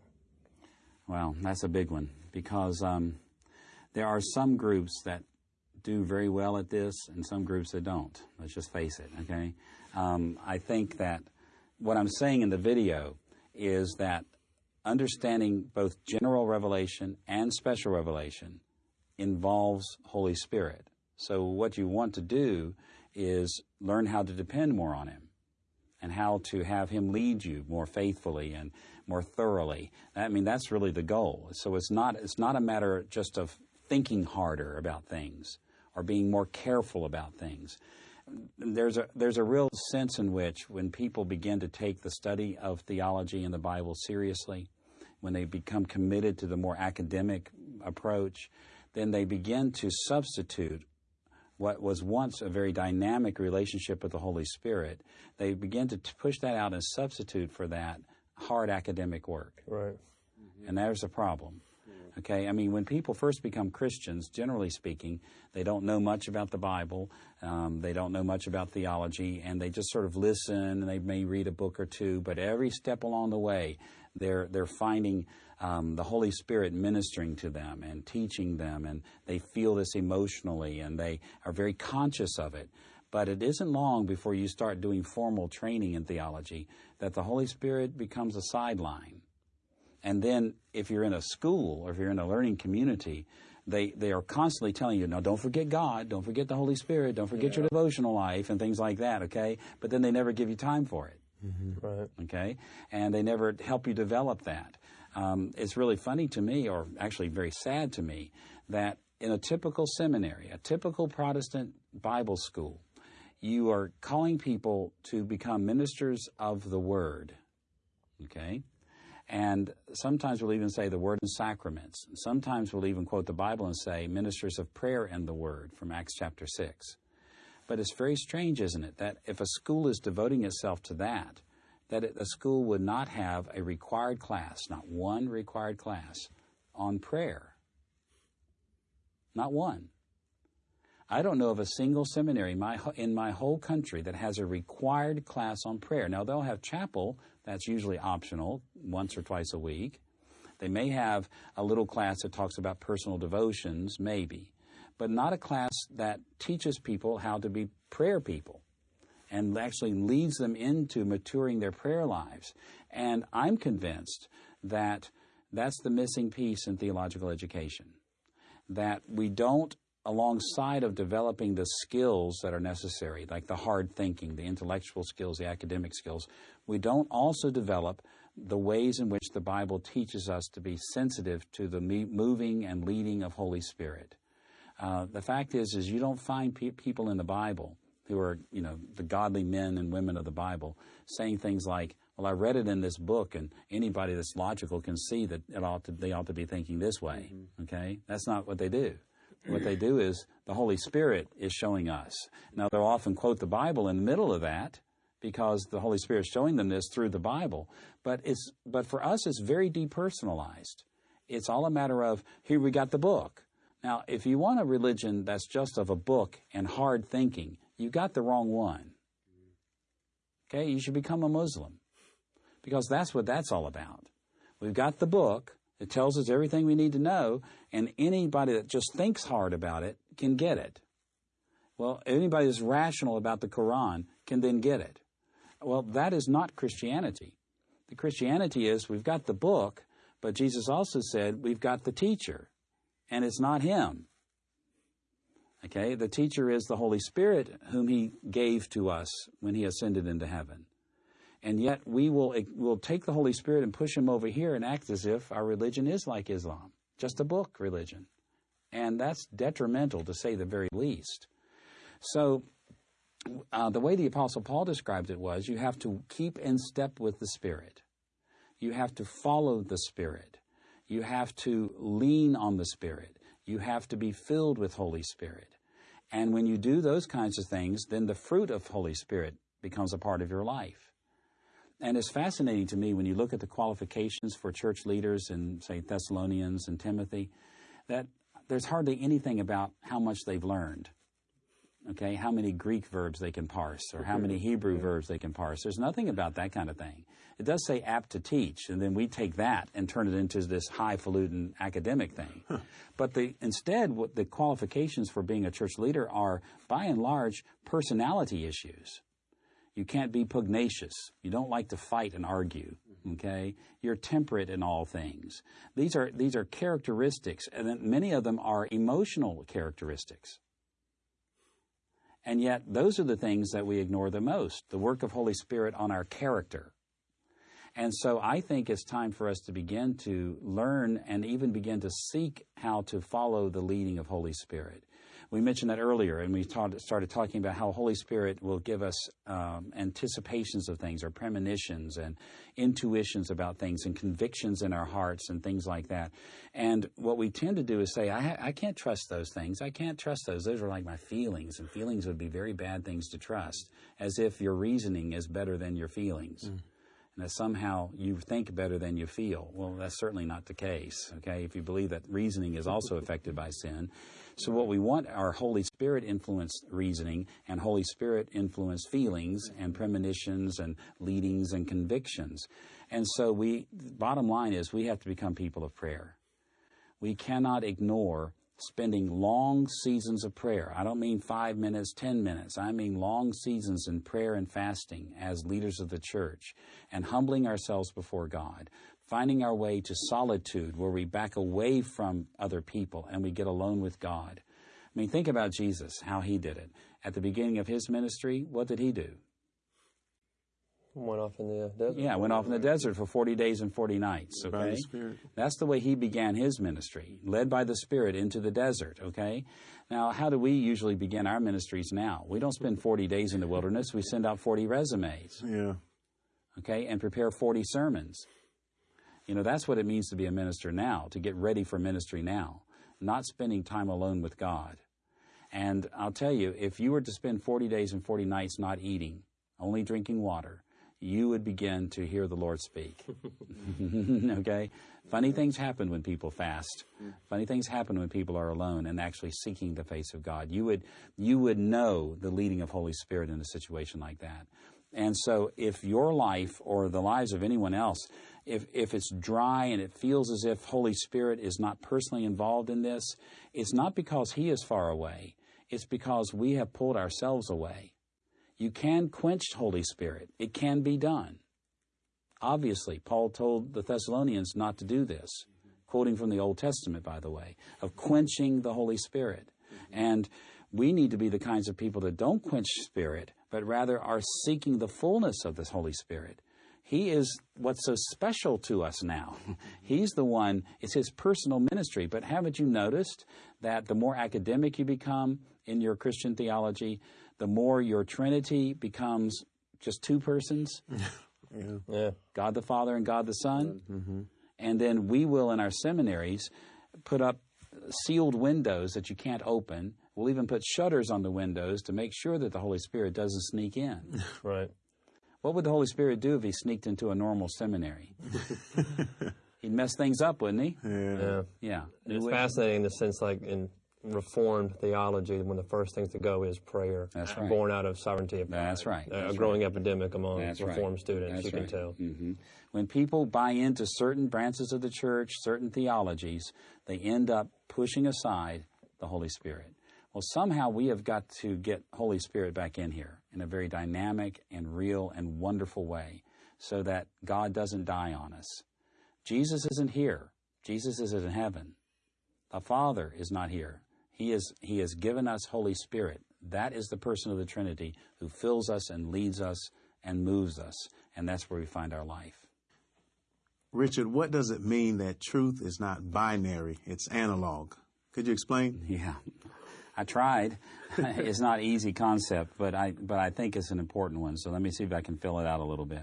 Speaker 2: Well, that's a big one because um, there are some groups that do very well at this and some groups that don't. Let's just face it, okay? Um, I think that what I'm saying in the video is that understanding both general revelation and special revelation involves Holy Spirit. So what you want to do is learn how to depend more on Him and how to have Him lead you more faithfully and more thoroughly. I mean, that's really the goal. So it's not, it's not a matter just of thinking harder about things or being more careful about things. There's a, there's a real sense in which when people begin to take the study of theology and the Bible seriously, when they become committed to the more academic approach, then they begin to substitute what was once a very dynamic relationship with the Holy Spirit. They begin to push that out and substitute for that hard academic work.
Speaker 1: Right.
Speaker 2: Mm-hmm. And there's a problem. Yeah. Okay? I mean, when people first become Christians, generally speaking, they don't know much about the Bible, um, they don't know much about theology, and they just sort of listen, and they may read a book or two, but every step along the way, they're, they're finding Um, the Holy Spirit ministering to them and teaching them, and they feel this emotionally, and they are very conscious of it. But it isn't long before you start doing formal training in theology that the Holy Spirit becomes a sideline. And then if you're in a school or if you're in a learning community, they, they are constantly telling you, no, don't forget God, don't forget the Holy Spirit, don't forget yeah. your devotional life and things like that, okay? But then they never give you time for it,
Speaker 1: mm-hmm. right?
Speaker 2: Okay? And they never help you develop that. Um, it's really funny to me, or actually very sad to me, that in a typical seminary, a typical Protestant Bible school, you are calling people to become ministers of the Word, okay? And sometimes we'll even say the Word and Sacraments. Sometimes we'll even quote the Bible and say ministers of prayer and the Word from Acts chapter six. But it's very strange, isn't it, that if a school is devoting itself to that, that it, a school would not have a required class, not one required class, on prayer. Not one. I don't know of a single seminary in my, in my whole country that has a required class on prayer. Now, they'll have chapel. That's usually optional, once or twice a week. They may have a little class that talks about personal devotions, maybe, but not a class that teaches people how to be prayer people and actually leads them into maturing their prayer lives. And I'm convinced that that's the missing piece in theological education, that we don't, alongside of developing the skills that are necessary, like the hard thinking, the intellectual skills, the academic skills, we don't also develop the ways in which the Bible teaches us to be sensitive to the moving and leading of Holy Spirit. Uh, the fact is, is you don't find pe- people in the Bible who are, you know, the godly men and women of the Bible saying things like, well, I read it in this book, and anybody that's logical can see that it ought to, they ought to be thinking this way, mm-hmm. okay? That's not what they do. What they do is the Holy Spirit is showing us. Now, they'll often quote the Bible in the middle of that because the Holy Spirit is showing them this through the Bible. But it's but for us, it's very depersonalized. It's all a matter of, here we got the book. Now, if you want a religion that's just of a book and hard thinking, you got the wrong one. Okay, you should become a Muslim because that's what that's all about. We've got the book. It tells us everything we need to know, and anybody that just thinks hard about it can get it. Well, anybody that's rational about the Quran can then get it. Well, that is not Christianity. The Christianity is we've got the book, but Jesus also said we've got the teacher, and it's not him. Okay, the teacher is the Holy Spirit whom he gave to us when he ascended into heaven. And yet we will will take the Holy Spirit and push him over here and act as if our religion is like Islam, just a book religion. And that's detrimental, to say the very least. So uh, the way the Apostle Paul described it was you have to keep in step with the Spirit. You have to follow the Spirit. You have to lean on the Spirit. You have to be filled with Holy Spirit. And when you do those kinds of things, then the fruit of Holy Spirit becomes a part of your life. And it's fascinating to me when you look at the qualifications for church leaders in, say, Thessalonians and Timothy, that there's hardly anything about how much they've learned, okay, how many Greek verbs they can parse or how many Hebrew yeah. verbs they can parse. There's nothing about that kind of thing. It does say apt to teach, and then we take that and turn it into this highfalutin academic thing. Huh. But the, instead, what the qualifications for being a church leader are, by and large, personality issues. You can't be pugnacious. You don't like to fight and argue, okay? You're temperate in all things. These are these are characteristics, and then many of them are emotional characteristics. And yet, those are the things that we ignore the most, the work of Holy Spirit on our character. And so I think it's time for us to begin to learn and even begin to seek how to follow the leading of Holy Spirit. We mentioned that earlier, and we taught, started talking about how Holy Spirit will give us um, anticipations of things, or premonitions and intuitions about things, and convictions in our hearts and things like that. And what we tend to do is say, I, ha- I can't trust those things. I can't trust those. Those are like my feelings, and feelings would be very bad things to trust, as if your reasoning is better than your feelings. Mm. And that somehow you think better than you feel. Well, that's certainly not the case, okay, if you believe that reasoning is also affected by sin. So what we want are Holy Spirit-influenced reasoning and Holy Spirit-influenced feelings and premonitions and leadings and convictions. And so we, bottom line is, we have to become people of prayer. We cannot ignore spending long seasons of prayer. I don't mean five minutes, ten minutes. I mean long seasons in prayer and fasting as leaders of the church, and humbling ourselves before God, finding our way to solitude where we back away from other people and we get alone with God. I mean, think about Jesus, how he did it. At the beginning of his ministry, what did he do?
Speaker 1: Went off in the desert.
Speaker 2: Yeah, went off in the desert for forty days and forty nights, okay?
Speaker 3: By the Spirit.
Speaker 2: That's the way he began his ministry, led by the Spirit into the desert, okay? Now, how do we usually begin our ministries now? We don't spend forty days in the wilderness. We send out forty resumes,
Speaker 3: Yeah.
Speaker 2: okay, and prepare forty sermons. You know, that's what it means to be a minister now, to get ready for ministry now, not spending time alone with God. And I'll tell you, if you were to spend forty days and forty nights not eating, only drinking water, you would begin to hear the Lord speak. Okay? Funny things happen when people fast. Funny things happen when people are alone and actually seeking the face of God. You would, you would know the leading of Holy Spirit in a situation like that. And so if your life or the lives of anyone else, if, if it's dry and it feels as if Holy Spirit is not personally involved in this, it's not because he is far away. It's because we have pulled ourselves away. You can quench Holy Spirit. It can be done. Obviously, Paul told the Thessalonians not to do this, quoting from the Old Testament, by the way, of quenching the Holy Spirit. And we need to be the kinds of people that don't quench Spirit, but rather are seeking the fullness of this Holy Spirit. He is what's so special to us now. He's the one, it's his personal ministry. But haven't you noticed that the more academic you become in your Christian theology, the more your Trinity becomes just two persons?
Speaker 3: Yeah.
Speaker 1: Yeah.
Speaker 2: God the Father and God the Son. Mm-hmm. And then we will, in our seminaries, put up sealed windows that you can't open. We'll even put shutters on the windows to make sure that the Holy Spirit doesn't sneak in.
Speaker 1: Right.
Speaker 2: What would the Holy Spirit do if he sneaked into a normal seminary? He'd mess things up, wouldn't he?
Speaker 3: Yeah.
Speaker 1: Yeah.
Speaker 2: Yeah.
Speaker 1: It's fascinating in the sense, like in Reformed theology, one of the first things to go is prayer.
Speaker 2: That's right.
Speaker 1: Born out of sovereignty of God.
Speaker 2: That's right.
Speaker 1: Uh,
Speaker 2: That's
Speaker 1: a growing
Speaker 2: right.
Speaker 1: epidemic among
Speaker 2: That's
Speaker 1: Reformed
Speaker 2: right.
Speaker 1: students,
Speaker 2: That's
Speaker 1: you can
Speaker 2: right.
Speaker 1: tell.
Speaker 2: Mm-hmm. When people buy into certain branches of the church, certain theologies, they end up pushing aside the Holy Spirit. Well, somehow we have got to get Holy Spirit back in here in a very dynamic and real and wonderful way so that God doesn't die on us. Jesus isn't here. Jesus is in heaven. The Father is not here. He is, he has given us Holy Spirit. That is the person of the Trinity who fills us and leads us and moves us. And that's where we find our life.
Speaker 3: Richard, what does it mean that truth is not binary? It's analog. Could you explain?
Speaker 2: Yeah. I tried. It's not an easy concept, but I, but I think it's an important one. So let me see if I can fill it out a little bit.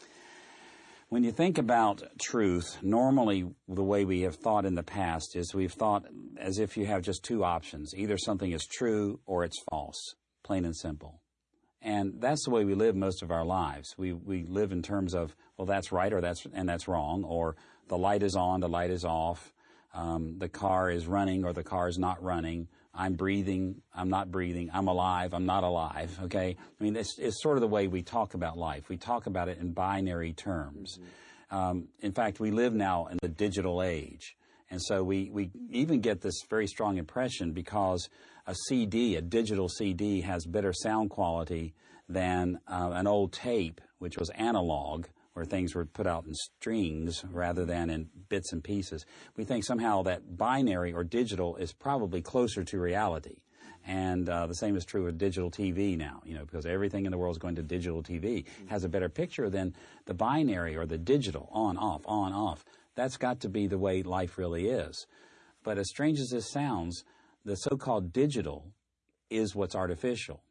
Speaker 2: When you think about truth, normally the way we have thought in the past is we've thought as if you have just two options. Either something is true or it's false, plain and simple. And that's the way we live most of our lives. We we live in terms of, well, that's right or that's and that's wrong, or the light is on, the light is off, um, the car is running or the car is not running, I'm breathing, I'm not breathing, I'm alive, I'm not alive, okay? I mean, it's, it's sort of the way we talk about life. We talk about it in binary terms. Mm-hmm. Um, in fact, we live now in the digital age. And so we, we even get this very strong impression because a C D, a digital C D, has better sound quality than uh, an old tape, which was analog, where things were put out in strings rather than in bits and pieces. We think somehow that binary or digital is probably closer to reality. And uh, the same is true with digital T V now, you know, because everything in the world is going to digital T V. It has a better picture than the binary or the digital, on, off, on, off. That's got to be the way life really is. But as strange as this sounds, the so-called digital is what's artificial.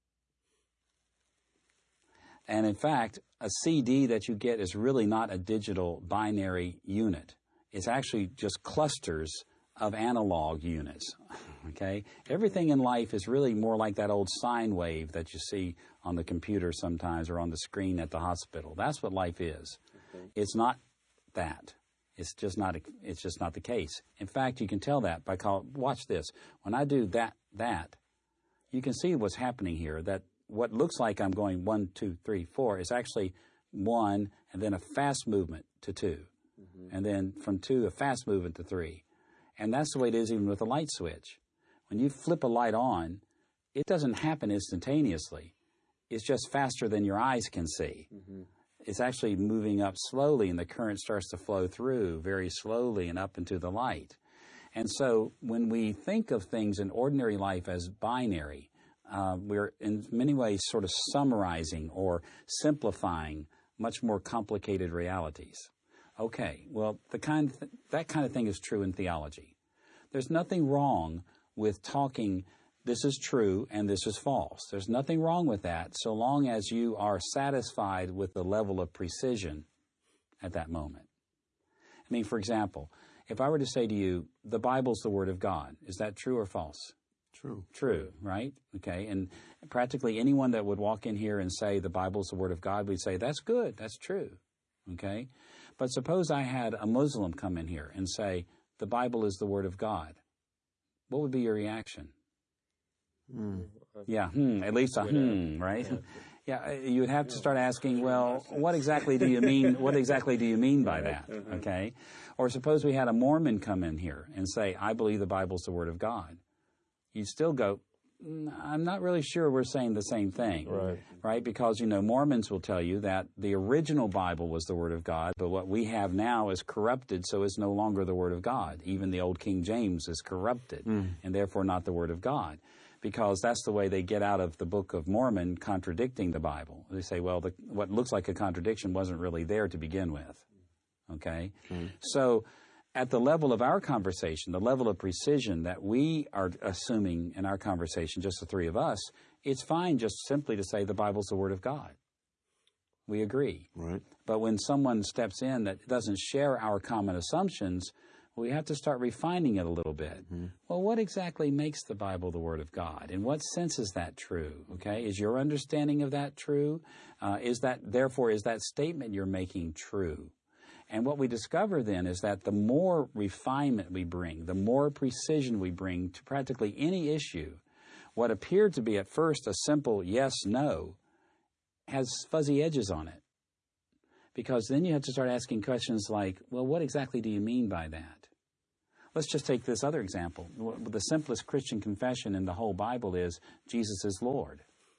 Speaker 2: And in fact, a C D that you get is really not a digital binary unit. It's actually just clusters of analog units, okay? Everything in life is really more like that old sine wave that you see on the computer sometimes or on the screen at the hospital. That's what life is. Okay. It's not that. It's just not, it's just not the case. In fact, you can tell that by call, watch this. When I do that, that, you can see what's happening here, that what looks like I'm going one, two, three, four is actually one, and then a fast movement to two. Mm-hmm. And then from two, a fast movement to three. And that's the way it is even with a light switch. When you flip a light on, it doesn't happen instantaneously. It's just faster than your eyes can see. Mm-hmm. it's actually moving up slowly, and the current starts to flow through very slowly and up into the light. And so when we think of things in ordinary life as binary, uh, we're in many ways sort of summarizing or simplifying much more complicated realities. Okay, well, the kind th- that kind of thing is true in theology. There's nothing wrong with talking, this is true and this is false. There's nothing wrong with that so long as you are satisfied with the level of precision at that moment. I mean, for example, if I were to say to you, the Bible's the Word of God, is that true or false?
Speaker 3: True.
Speaker 2: True, right? Okay, and practically anyone that would walk in here and say the Bible's the Word of God, we'd say, that's good, that's true, okay? But suppose I had a Muslim come in here and say, the Bible is the Word of God. What would be your reaction?
Speaker 3: Mm.
Speaker 2: Yeah, hmm, at least a hmm, right? Yeah, you would have to start asking, well, what exactly do you mean, what exactly do you mean by that, okay? Or suppose we had a Mormon come in here and say, I believe the Bible's the Word of God. You'd still go, I'm not really sure we're saying the same thing,
Speaker 1: Right.
Speaker 2: right? Because, you know, Mormons will tell you that the original Bible was the Word of God, but what we have now is corrupted, so it's no longer the Word of God. Even the old King James is corrupted, mm. and therefore not the Word of God, because that's the way they get out of the Book of Mormon contradicting the Bible. They say, well, the, what looks like a contradiction wasn't really there to begin with, okay? Mm. So at the level of our conversation, the level of precision that we are assuming in our conversation, just the three of us, it's fine just simply to say the Bible's the Word of God. We agree.
Speaker 3: Right.
Speaker 2: But when someone steps in that doesn't share our common assumptions, we have to start refining it a little bit. Mm-hmm. Well, what exactly makes the Bible the Word of God? In what sense is that true? Okay, is your understanding of that true? Uh, is that, therefore, is that statement you're making true? And what we discover then is that the more refinement we bring, the more precision we bring to practically any issue, what appeared to be at first a simple yes, no, has fuzzy edges on it. Because then you have to start asking questions like, well, what exactly do you mean by that? Let's just take this other example. The simplest Christian confession in the whole Bible is, Jesus is Lord.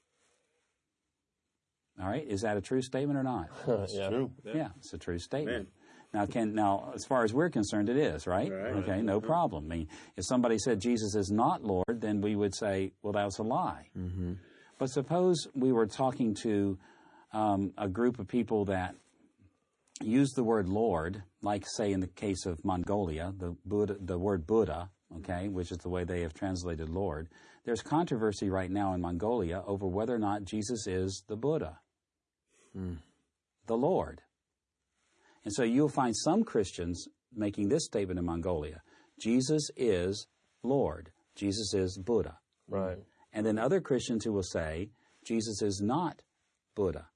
Speaker 2: All right, is that a true statement or not?
Speaker 3: It's
Speaker 1: yeah.
Speaker 3: true.
Speaker 2: Yeah. yeah, it's a true statement.
Speaker 3: Man.
Speaker 2: Now, can now, as far as we're concerned, it is, right?
Speaker 3: Right.
Speaker 2: Okay, no problem. I mean, if somebody said Jesus is not Lord, then we would say, well, that was a lie. Mm-hmm. But suppose we were talking to um, a group of people that use the word Lord, like, say, in the case of Mongolia, the Buddha, the word Buddha, okay, which is the way they have translated Lord. There's controversy right now in Mongolia over whether or not Jesus is the Buddha, mm. the Lord. And so you'll find some Christians making this statement in Mongolia, Jesus is Lord, Jesus is Buddha.
Speaker 1: Right.
Speaker 2: And then other Christians who will say, Jesus is not Buddha.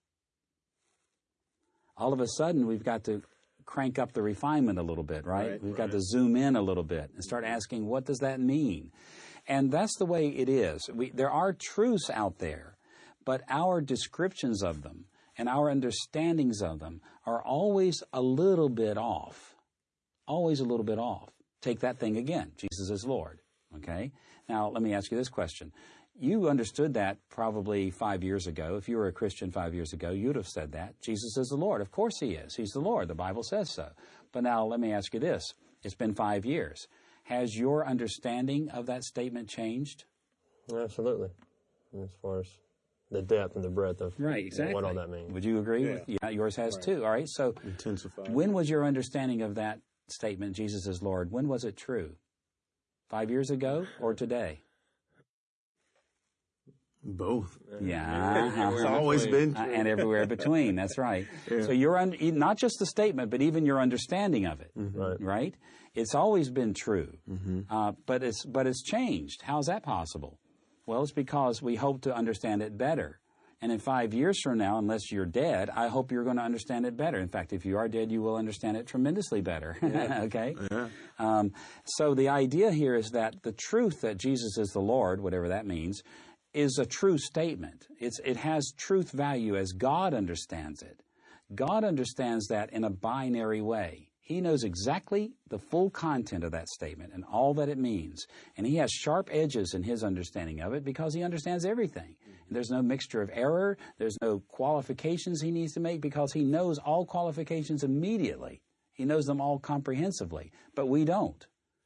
Speaker 2: All of a sudden, we've got to crank up the refinement a little bit, right?
Speaker 3: right
Speaker 2: we've
Speaker 3: right.
Speaker 2: got to zoom in a little bit and start asking, what does that mean? And that's the way it is. We, there are truths out there, but our descriptions of them and our understandings of them are always a little bit off. Always a little bit off. Take that thing again. Jesus is Lord. Okay? Now, let me ask you this question. You understood that probably five years ago. If you were a Christian five years ago, you'd have said that. Jesus is the Lord. Of course he is. He's the Lord. The Bible says so. But now let me ask you this. It's been five years. Has your understanding of that statement changed?
Speaker 1: Absolutely. As far as the depth and the breadth of
Speaker 2: right, exactly.
Speaker 1: what all that means.
Speaker 2: Would you agree?
Speaker 3: Yeah.
Speaker 2: with Yeah, yours has
Speaker 3: right.
Speaker 2: too. All right. So
Speaker 3: Intensified.
Speaker 2: When was your understanding of that statement, Jesus is Lord, when was it true? Five years ago or today?
Speaker 3: Both.
Speaker 2: Yeah.
Speaker 3: It's always been
Speaker 2: Uh, and everywhere between. That's right.
Speaker 3: Yeah.
Speaker 2: So you're un- not just the statement, but even your understanding of it.
Speaker 3: Mm-hmm.
Speaker 1: Right.
Speaker 2: Right? It's always been true.
Speaker 3: Mm-hmm.
Speaker 2: Uh, but it's but it's changed. How's that possible? Well, it's because we hope to understand it better. And in five years from now, unless you're dead, I hope you're going to understand it better. In fact, if you are dead, you will understand it tremendously better.
Speaker 3: Yeah.
Speaker 2: Okay?
Speaker 3: Yeah.
Speaker 2: Um, so the idea here is that the truth that Jesus is the Lord, whatever that means, is a true statement. It's, it has truth value as God understands it. God understands that in a binary way. He knows exactly the full content of that statement and all that it means. And he has sharp edges in his understanding of it because he understands everything. And there's no mixture of error. There's no qualifications he needs to make because he knows all qualifications immediately. He knows them all comprehensively, but we don't.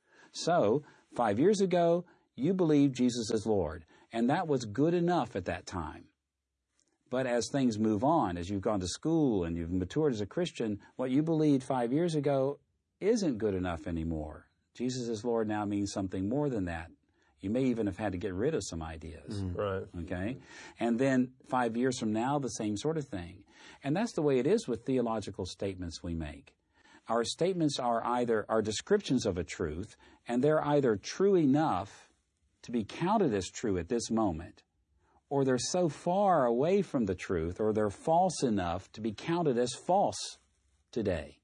Speaker 2: So, five years ago, you believed Jesus is Lord, and that was good enough at that time. But as things move on, as you've gone to school and you've matured as a Christian, what you believed five years ago isn't good enough anymore. Jesus is Lord now means something more than that. You may even have had to get rid of some ideas.
Speaker 1: Mm. Right.
Speaker 2: Okay? And then five years from now, the same sort of thing. And that's the way it is with theological statements we make. Our statements are either are descriptions of a truth, and they're either true enough to be counted as true at this moment, or they're so far away from the truth, or they're false enough to be counted as false today.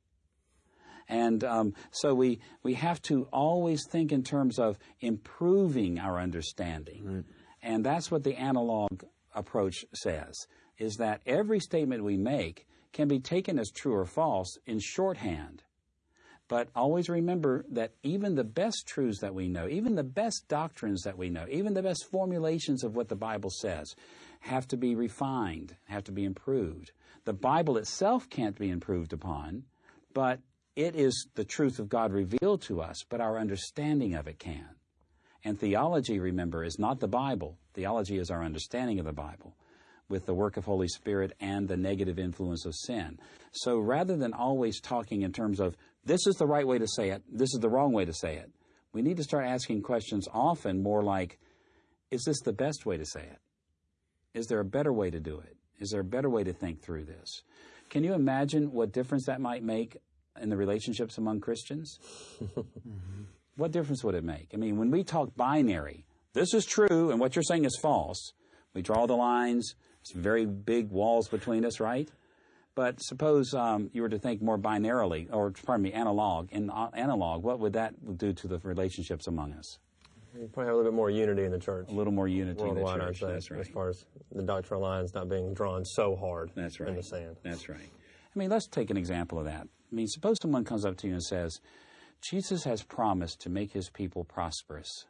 Speaker 2: And um, so we, we have to always think in terms of improving our understanding. Right. And that's what the analog approach says, is that every statement we make can be taken as true or false in shorthand. But always remember that even the best truths that we know, even the best doctrines that we know, even the best formulations of what the Bible says have to be refined, have to be improved. The Bible itself can't be improved upon, but it is the truth of God revealed to us, but our understanding of it can. And theology, remember, is not the Bible. Theology is our understanding of the Bible, with the work of Holy Spirit and the negative influence of sin. So rather than always talking in terms of, this is the right way to say it, this is the wrong way to say it, we need to start asking questions often more like, is this the best way to say it? Is there a better way to do it? Is there a better way to think through this? Can you imagine what difference that might make in the relationships among Christians? Mm-hmm. What difference would it make? I mean, when we talk binary, this is true and what you're saying is false, we draw the lines, it's very big walls between us, right? But suppose um, you were to think more binarily, or pardon me, analog. In uh, analog, what would that do to the relationships among us?
Speaker 1: You probably have a little bit more unity in the church.
Speaker 2: A little more unity
Speaker 1: worldwide,
Speaker 2: in the church.
Speaker 1: I'd say,
Speaker 2: That's right.
Speaker 1: As far as the doctrinal lines not being drawn so hard
Speaker 2: That's right.
Speaker 1: in the sand.
Speaker 2: That's right. I mean, let's take an example of that. I mean, suppose someone comes up to you and says, Jesus has promised to make his people prosperous.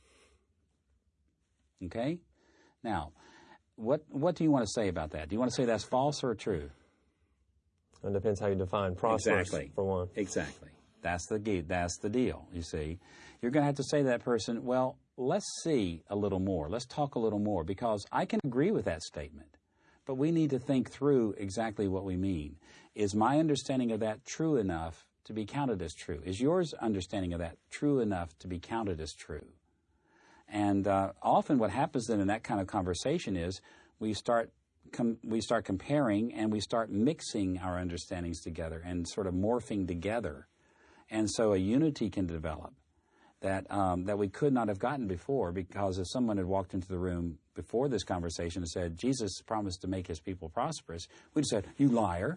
Speaker 2: Okay? Now, what what do you want to say about that? Do you want to say that's false or true?
Speaker 1: It depends how you define prosperous,
Speaker 2: exactly.
Speaker 1: for one.
Speaker 2: Exactly. That's the that's the deal, you see. You're going to have to say to that person, well, let's see a little more. Let's talk a little more, because I can agree with that statement, but we need to think through exactly what we mean. Is my understanding of that true enough to be counted as true? Is yours understanding of that true enough to be counted as true? And uh, often what happens then in that kind of conversation is we start com- we start comparing and we start mixing our understandings together and sort of morphing together. And so a unity can develop that um, that we could not have gotten before, because if someone had walked into the room before this conversation and said, Jesus promised to make his people prosperous, we'd have said, you liar.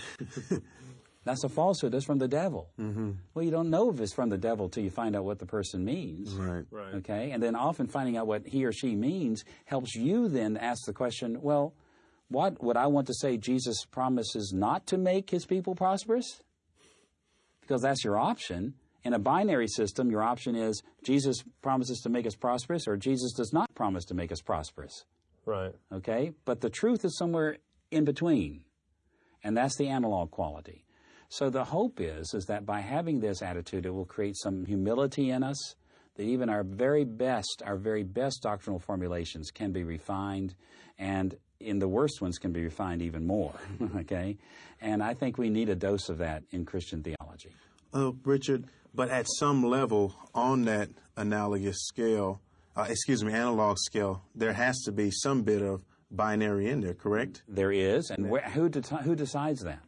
Speaker 2: That's a falsehood. That's from the devil. Mm-hmm. Well, you don't know if it's from the devil till you find out what the person means.
Speaker 3: Right.
Speaker 1: Right.
Speaker 2: Okay? And then often finding out what he or she means helps you then ask the question, well, what would I want to say Jesus promises not to make his people prosperous? Because that's your option. In a binary system, your option is Jesus promises to make us prosperous, or Jesus does not promise to make us prosperous.
Speaker 1: Right.
Speaker 2: Okay? But the truth is somewhere in between. And that's the analog quality. So the hope is, is that by having this attitude, it will create some humility in us, that even our very best, our very best doctrinal formulations can be refined, and in the worst ones can be refined even more, okay? And I think we need a dose of that in Christian theology.
Speaker 3: Uh, Richard, but at some level on that analogous scale, uh, excuse me, analog scale, there has to be some bit of binary in there, correct?
Speaker 2: There is, and wh- who, de- who decides that?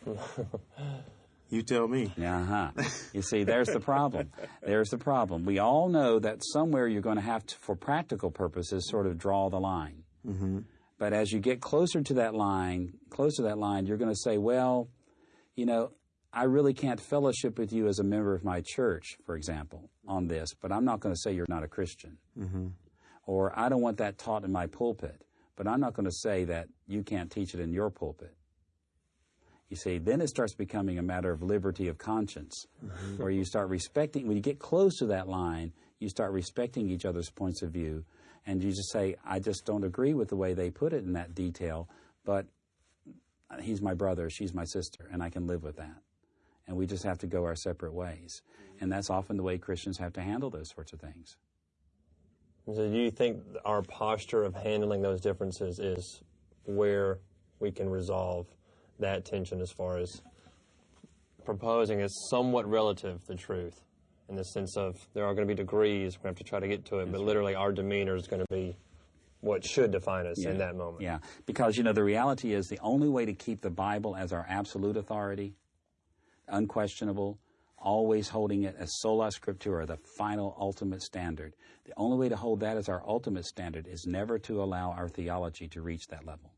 Speaker 3: You tell me.
Speaker 2: Uh-huh. You see, there's the problem. There's the problem. We all know that somewhere you're going to have to, for practical purposes, sort of draw the line. Mm-hmm. But as you get closer to that line, closer to that line, you're going to say, well, you know, I really can't fellowship with you as a member of my church, for example, on this, but I'm not going to say you're not a Christian. Mm-hmm. Or I don't want that taught in my pulpit, but I'm not going to say that you can't teach it in your pulpit. You see, then it starts becoming a matter of liberty of conscience, mm-hmm. where you start respecting, when you get close to that line, you start respecting each other's points of view, and you just say, I just don't agree with the way they put it in that detail, but he's my brother, she's my sister, and I can live with that. And we just have to go our separate ways. And that's often the way Christians have to handle those sorts of things.
Speaker 1: So do you think our posture of handling those differences is where we can resolve that tension as far as proposing is somewhat relative to truth, in the sense of there are going to be degrees, we have to try to get to it, That's but right. literally our demeanor is going to be what should define us
Speaker 2: yeah.
Speaker 1: in that moment.
Speaker 2: Yeah, because, you know, the reality is the only way to keep the Bible as our absolute authority, unquestionable, always holding it as sola scriptura, the final ultimate standard. The only way to hold that as our ultimate standard is never to allow our theology to reach that level.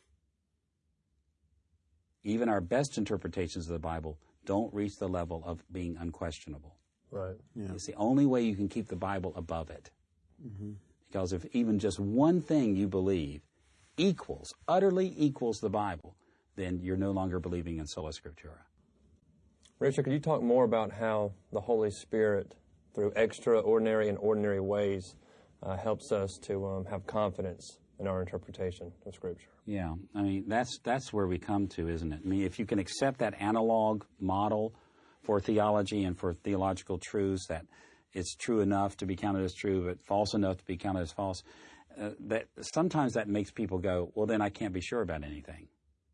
Speaker 2: Even our best interpretations of the Bible don't reach the level of being unquestionable.
Speaker 1: Right.
Speaker 3: Yeah.
Speaker 2: It's the only way you can keep the Bible above it.
Speaker 3: Mm-hmm.
Speaker 2: Because if even just one thing you believe equals, utterly equals the Bible, then you're no longer believing in sola scriptura.
Speaker 1: Richard, could you talk more about how the Holy Spirit, through extraordinary and ordinary ways, uh, helps us to um, have confidence in our interpretation of Scripture?
Speaker 2: Yeah, I mean, that's that's where we come to, isn't it? I mean, if you can accept that analog model for theology and for theological truths, that it's true enough to be counted as true, but false enough to be counted as false, uh, that sometimes that makes people go, well, then I can't be sure about anything.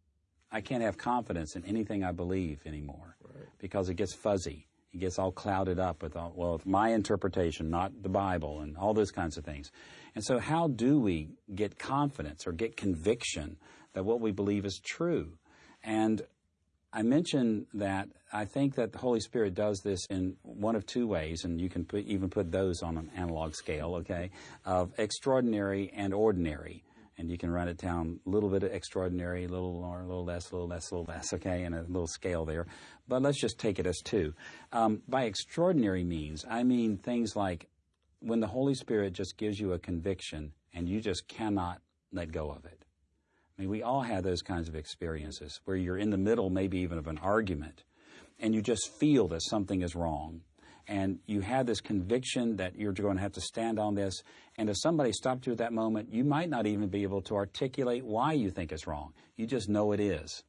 Speaker 2: I can't have confidence in anything I believe anymore, right. because it gets fuzzy. It gets all clouded up with, all, well, it's my interpretation, not the Bible, and all those kinds of things. And so how do we get confidence or get conviction that what we believe is true? And I mentioned that I think that the Holy Spirit does this in one of two ways, and you can put, even put those on an analog scale, okay, of extraordinary and ordinary. And you can run it down a little bit of extraordinary, a little more, a little less, a little less, a little less, okay, and a little scale there. But let's just take it as two. Um, by extraordinary means, I mean things like when the Holy Spirit just gives you a conviction and you just cannot let go of it. I mean, we all have those kinds of experiences where you're in the middle maybe even of an argument and you just feel that something is wrong. And you have this conviction that you're going to have to stand on this. And if somebody stopped you at that moment, you might not even be able to articulate why you think it's wrong. You just know it is.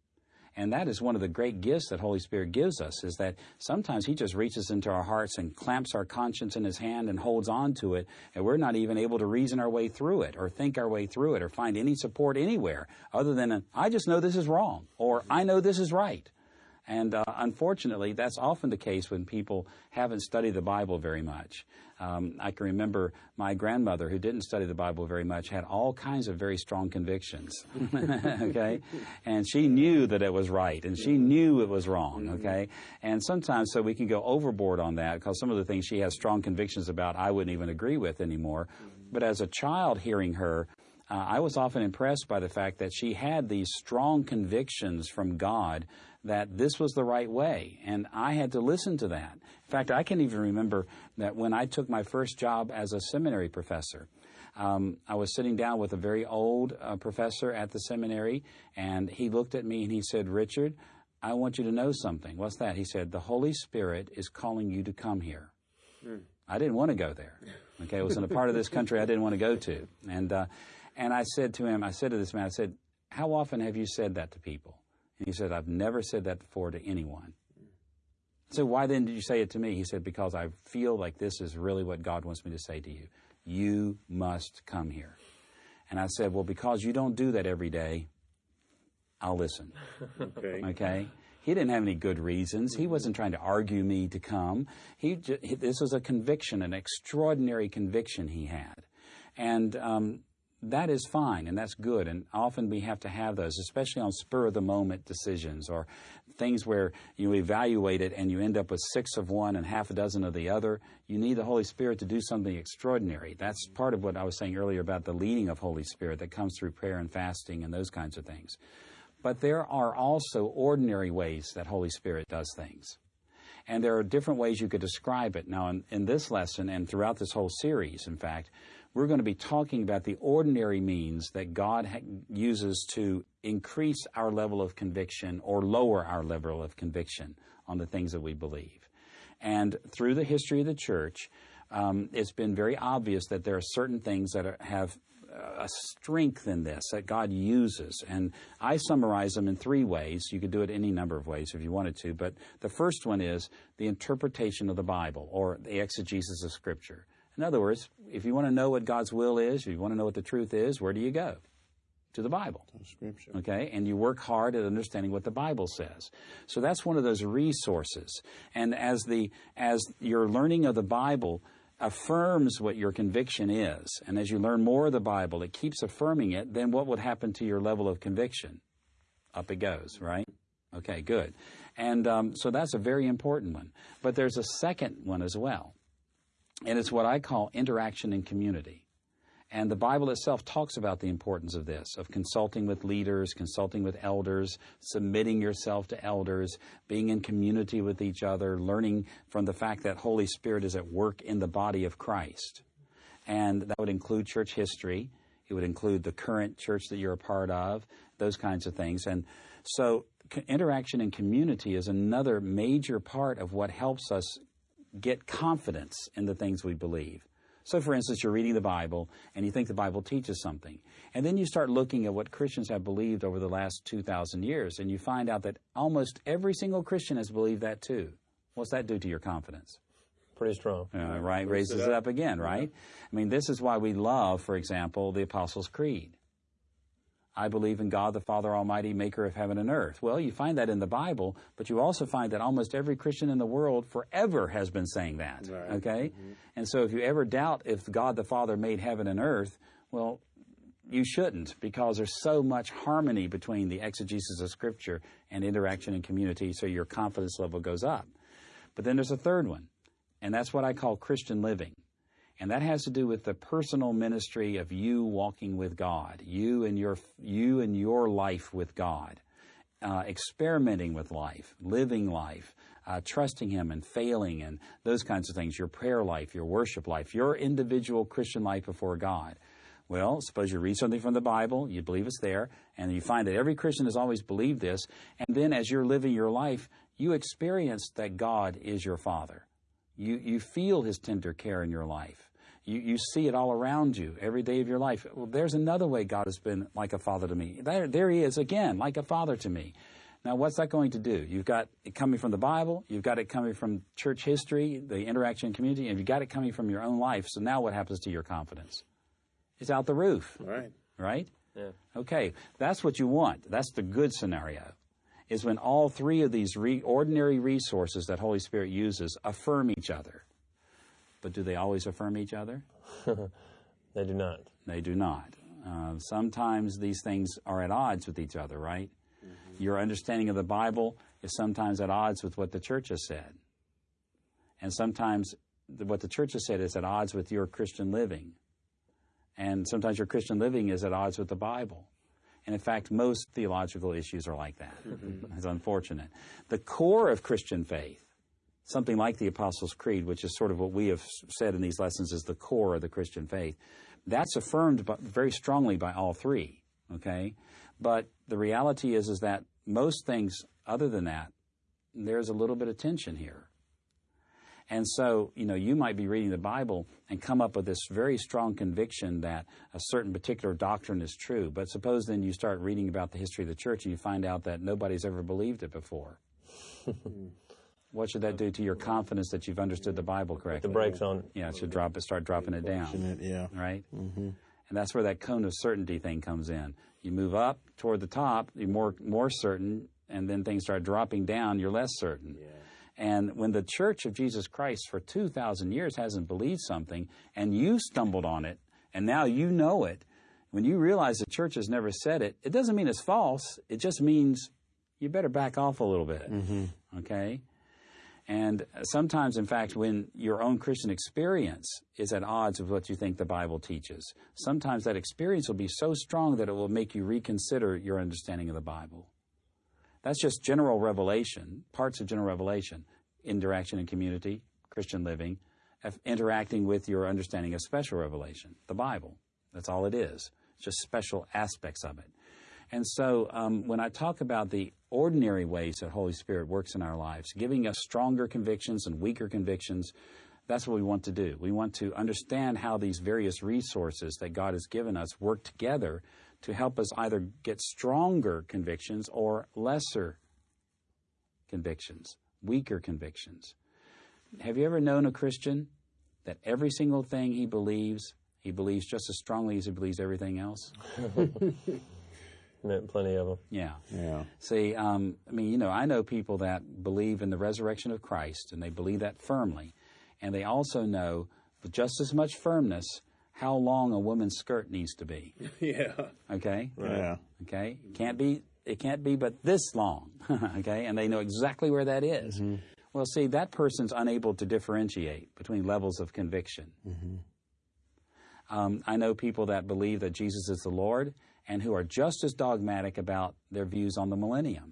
Speaker 2: And that is one of the great gifts that Holy Spirit gives us, is that sometimes He just reaches into our hearts and clamps our conscience in His hand and holds on to it, and we're not even able to reason our way through it or think our way through it or find any support anywhere other than, a, I just know this is wrong, or I know this is right. And uh, unfortunately, that's often the case when people haven't studied the Bible very much. Um, I can remember my grandmother, who didn't study the Bible very much, had all kinds of very strong convictions, okay? And she knew that it was right, and she knew it was wrong, okay? And sometimes, so we can go overboard on that, because some of the things she has strong convictions about I wouldn't even agree with anymore. But as a child hearing her, uh, I was often impressed by the fact that she had these strong convictions from God that this was the right way, and I had to listen to that. In fact, I can even remember that when I took my first job as a seminary professor, um, I was sitting down with a very old uh, professor at the seminary, and he looked at me and he said, Richard, I want you to know something. What's that? He said, the Holy Spirit is calling you to come here. Mm. I didn't want to go there. Okay, it was in a part of this country I didn't want to go to. And, uh, and I said to him, I said to this man, I said, how often have you said that to people? And he said, I've never said that before to anyone. So why then did you say it to me? He said, because I feel like this is really what God wants me to say to you. You must come here. And I said, well, because you don't do that every day, I'll listen. Okay. Okay? He didn't have any good reasons. He wasn't trying to argue me to come. He, just, this was a conviction, an extraordinary conviction he had. And um, that is fine, and that's good, and often we have to have those, especially on spur-of-the-moment decisions or things where you evaluate it and you end up with six of one and half a dozen of the other. You need the Holy Spirit to do something extraordinary. That's part of what I was saying earlier about the leading of Holy Spirit that comes through prayer and fasting and those kinds of things. But there are also ordinary ways that Holy Spirit does things. And there are different ways you could describe it. Now, in, in this lesson and throughout this whole series, in fact, we're going to be talking about the ordinary means that God ha- uses to increase our level of conviction or lower our level of conviction on the things that we believe. And through the history of the church, um, it's been very obvious that there are certain things that are, have a strength in this that God uses. And I summarize them in three ways. You could do it any number of ways if you wanted to. But the first one is the interpretation of the Bible, or the exegesis of Scripture. In other words, if you want to know what God's will is, if you want to know what the truth is, where do you go? To the Bible.
Speaker 3: Scripture.
Speaker 2: Okay? And you work hard at understanding what the Bible says. So that's one of those resources. And as the as your learning of the Bible affirms what your conviction is, and as you learn more of the Bible, it keeps affirming it, then what would happen to your level of conviction? Up it goes, right? Okay, good. And um, so that's a very important one. But there's a second one as well, and it's what I call interaction in community. And the Bible itself talks about the importance of this, of consulting with leaders, consulting with elders, submitting yourself to elders, being in community with each other, learning from the fact that Holy Spirit is at work in the body of Christ. And that would include church history. It would include the current church that you're a part of, those kinds of things. And so interaction in community is another major part of what helps us get confidence in the things we believe. So, for instance, you're reading the Bible, and you think the Bible teaches something. And then you start looking at what Christians have believed over the last two thousand years, and you find out that almost every single Christian has believed that too. What's that do to your confidence?
Speaker 1: Pretty strong.
Speaker 2: Uh, right? Raises it up again, right? I mean, this is why we love, for example, the Apostles' Creed. I believe in God the Father Almighty, maker of heaven and earth. Well, you find that in the Bible, but you also find that almost every Christian in the world forever has been saying that, right. Okay? Mm-hmm. And so if you ever doubt if God the Father made heaven and earth, well, you shouldn't, because there's so much harmony between the exegesis of Scripture and interaction in community, so your confidence level goes up. But then there's a third one, and that's what I call Christian living. And that has to do with the personal ministry of you walking with God, you and your you and your life with God, uh, experimenting with life, living life, uh, trusting Him and failing and those kinds of things, your prayer life, your worship life, your individual Christian life before God. Well, suppose you read something from the Bible, you believe it's there, and you find that every Christian has always believed this, and then as you're living your life, you experience that God is your Father. You you feel His tender care in your life. You you see it all around you every day of your life. Well, there's another way God has been like a father to me. There, there He is again, like a father to me. Now, what's that going to do? You've got it coming from the Bible. You've got it coming from church history, the interaction community, and you've got it coming from your own life. So now what happens to your confidence? It's out the roof.
Speaker 3: Right.
Speaker 2: Right?
Speaker 1: Yeah.
Speaker 2: Okay. That's what you want. That's the good scenario, is when all three of these re- ordinary resources that Holy Spirit uses affirm each other. But do they always affirm each other?
Speaker 1: They do not.
Speaker 2: They do not. Uh, sometimes these things are at odds with each other, right? Mm-hmm. Your understanding of the Bible is sometimes at odds with what the church has said. And sometimes the, what the church has said is at odds with your Christian living. And sometimes your Christian living is at odds with the Bible. And in fact, most theological issues are like that. Mm-hmm. It's unfortunate. The core of Christian faith, something like the Apostles' Creed, which is sort of what we have said in these lessons is the core of the Christian faith, that's affirmed by, very strongly by all three, okay? But the reality is, is that most things other than that, there's a little bit of tension here. And so, you know, you might be reading the Bible and come up with this very strong conviction that a certain particular doctrine is true. But suppose then you start reading about the history of the church and you find out that nobody's ever believed it before. What should that do to your confidence that you've understood the Bible correctly?
Speaker 1: The brakes on.
Speaker 2: Yeah, it should drop it, start dropping it down.
Speaker 3: Yeah.
Speaker 2: Right?
Speaker 3: Mm-hmm.
Speaker 2: And that's where that cone of certainty thing comes in. You move up toward the top, you're more more certain, and then things start dropping down, you're less certain. Yeah. And when the Church of Jesus Christ for two thousand years hasn't believed something, and you stumbled on it, and now you know it, when you realize the church has never said it, it doesn't mean it's false. It just means you better back off a little bit. Mm-hmm. Okay? And sometimes, in fact, when your own Christian experience is at odds with what you think the Bible teaches, sometimes that experience will be so strong that it will make you reconsider your understanding of the Bible. That's just general revelation, parts of general revelation, interaction in community, Christian living, of interacting with your understanding of special revelation, the Bible. That's all it is. It's just special aspects of it. And so um, when I talk about the ordinary ways that Holy Spirit works in our lives, giving us stronger convictions and weaker convictions, that's what we want to do. We want to understand how these various resources that God has given us work together to help us either get stronger convictions or lesser convictions, weaker convictions. Have you ever known a Christian that every single thing he believes, he believes just as strongly as he believes everything else?
Speaker 1: Met plenty of them.
Speaker 2: Yeah.
Speaker 3: Yeah.
Speaker 2: See, um, I mean, you know, I know people that believe in the resurrection of Christ, and they believe that firmly. And they also know, with just as much firmness, how long a woman's skirt needs to be.
Speaker 4: Yeah.
Speaker 2: Okay?
Speaker 3: Yeah.
Speaker 2: Okay? It can't be, it can't be but this long. Okay? And they know exactly where that is. Mm-hmm. Well, see, that person's unable to differentiate between levels of conviction. Mm-hmm. Um, I know people that believe that Jesus is the Lord and who are just as dogmatic about their views on the millennium.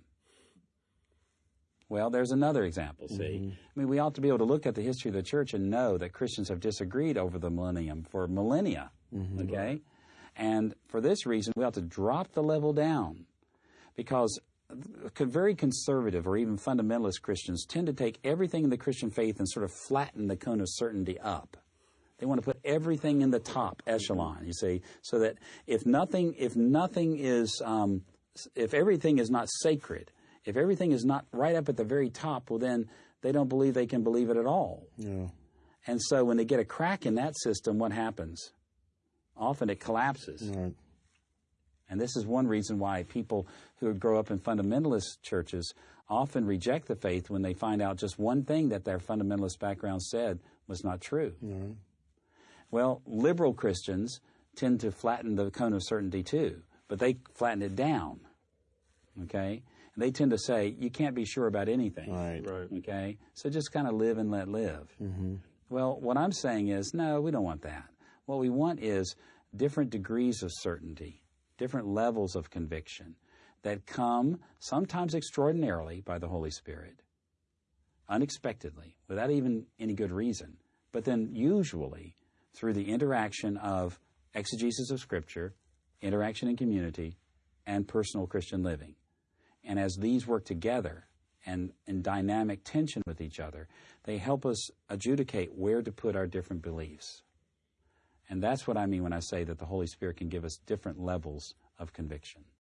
Speaker 2: Well, there's another example, see. Mm-hmm. I mean, we ought to be able to look at the history of the church and know that Christians have disagreed over the millennium for millennia, mm-hmm. okay? And for this reason, we ought to drop the level down because very conservative or even fundamentalist Christians tend to take everything in the Christian faith and sort of flatten the cone of certainty up. They want to put everything in the top echelon, you see, so that if nothing, if nothing is, um, if everything is not sacred, if everything is not right up at the very top, well, then they don't believe they can believe it at all.
Speaker 3: Yeah.
Speaker 2: And so when they get a crack in that system, what happens? Often it collapses.
Speaker 3: Right.
Speaker 2: And this is one reason why people who grow up in fundamentalist churches often reject the faith when they find out just one thing that their fundamentalist background said was not true.
Speaker 3: Right.
Speaker 2: Well, liberal Christians tend to flatten the cone of certainty too, but they flatten it down, okay? And they tend to say, you can't be sure about anything,
Speaker 3: Right.
Speaker 1: Right.
Speaker 2: okay? So just kind of live and let live.
Speaker 3: Mm-hmm.
Speaker 2: Well, what I'm saying is, no, we don't want that. What we want is different degrees of certainty, different levels of conviction that come sometimes extraordinarily by the Holy Spirit, unexpectedly, without even any good reason, but then usually through the interaction of exegesis of Scripture, interaction in community, and personal Christian living. And as these work together and in dynamic tension with each other, they help us adjudicate where to put our different beliefs. And that's what I mean when I say that the Holy Spirit can give us different levels of conviction.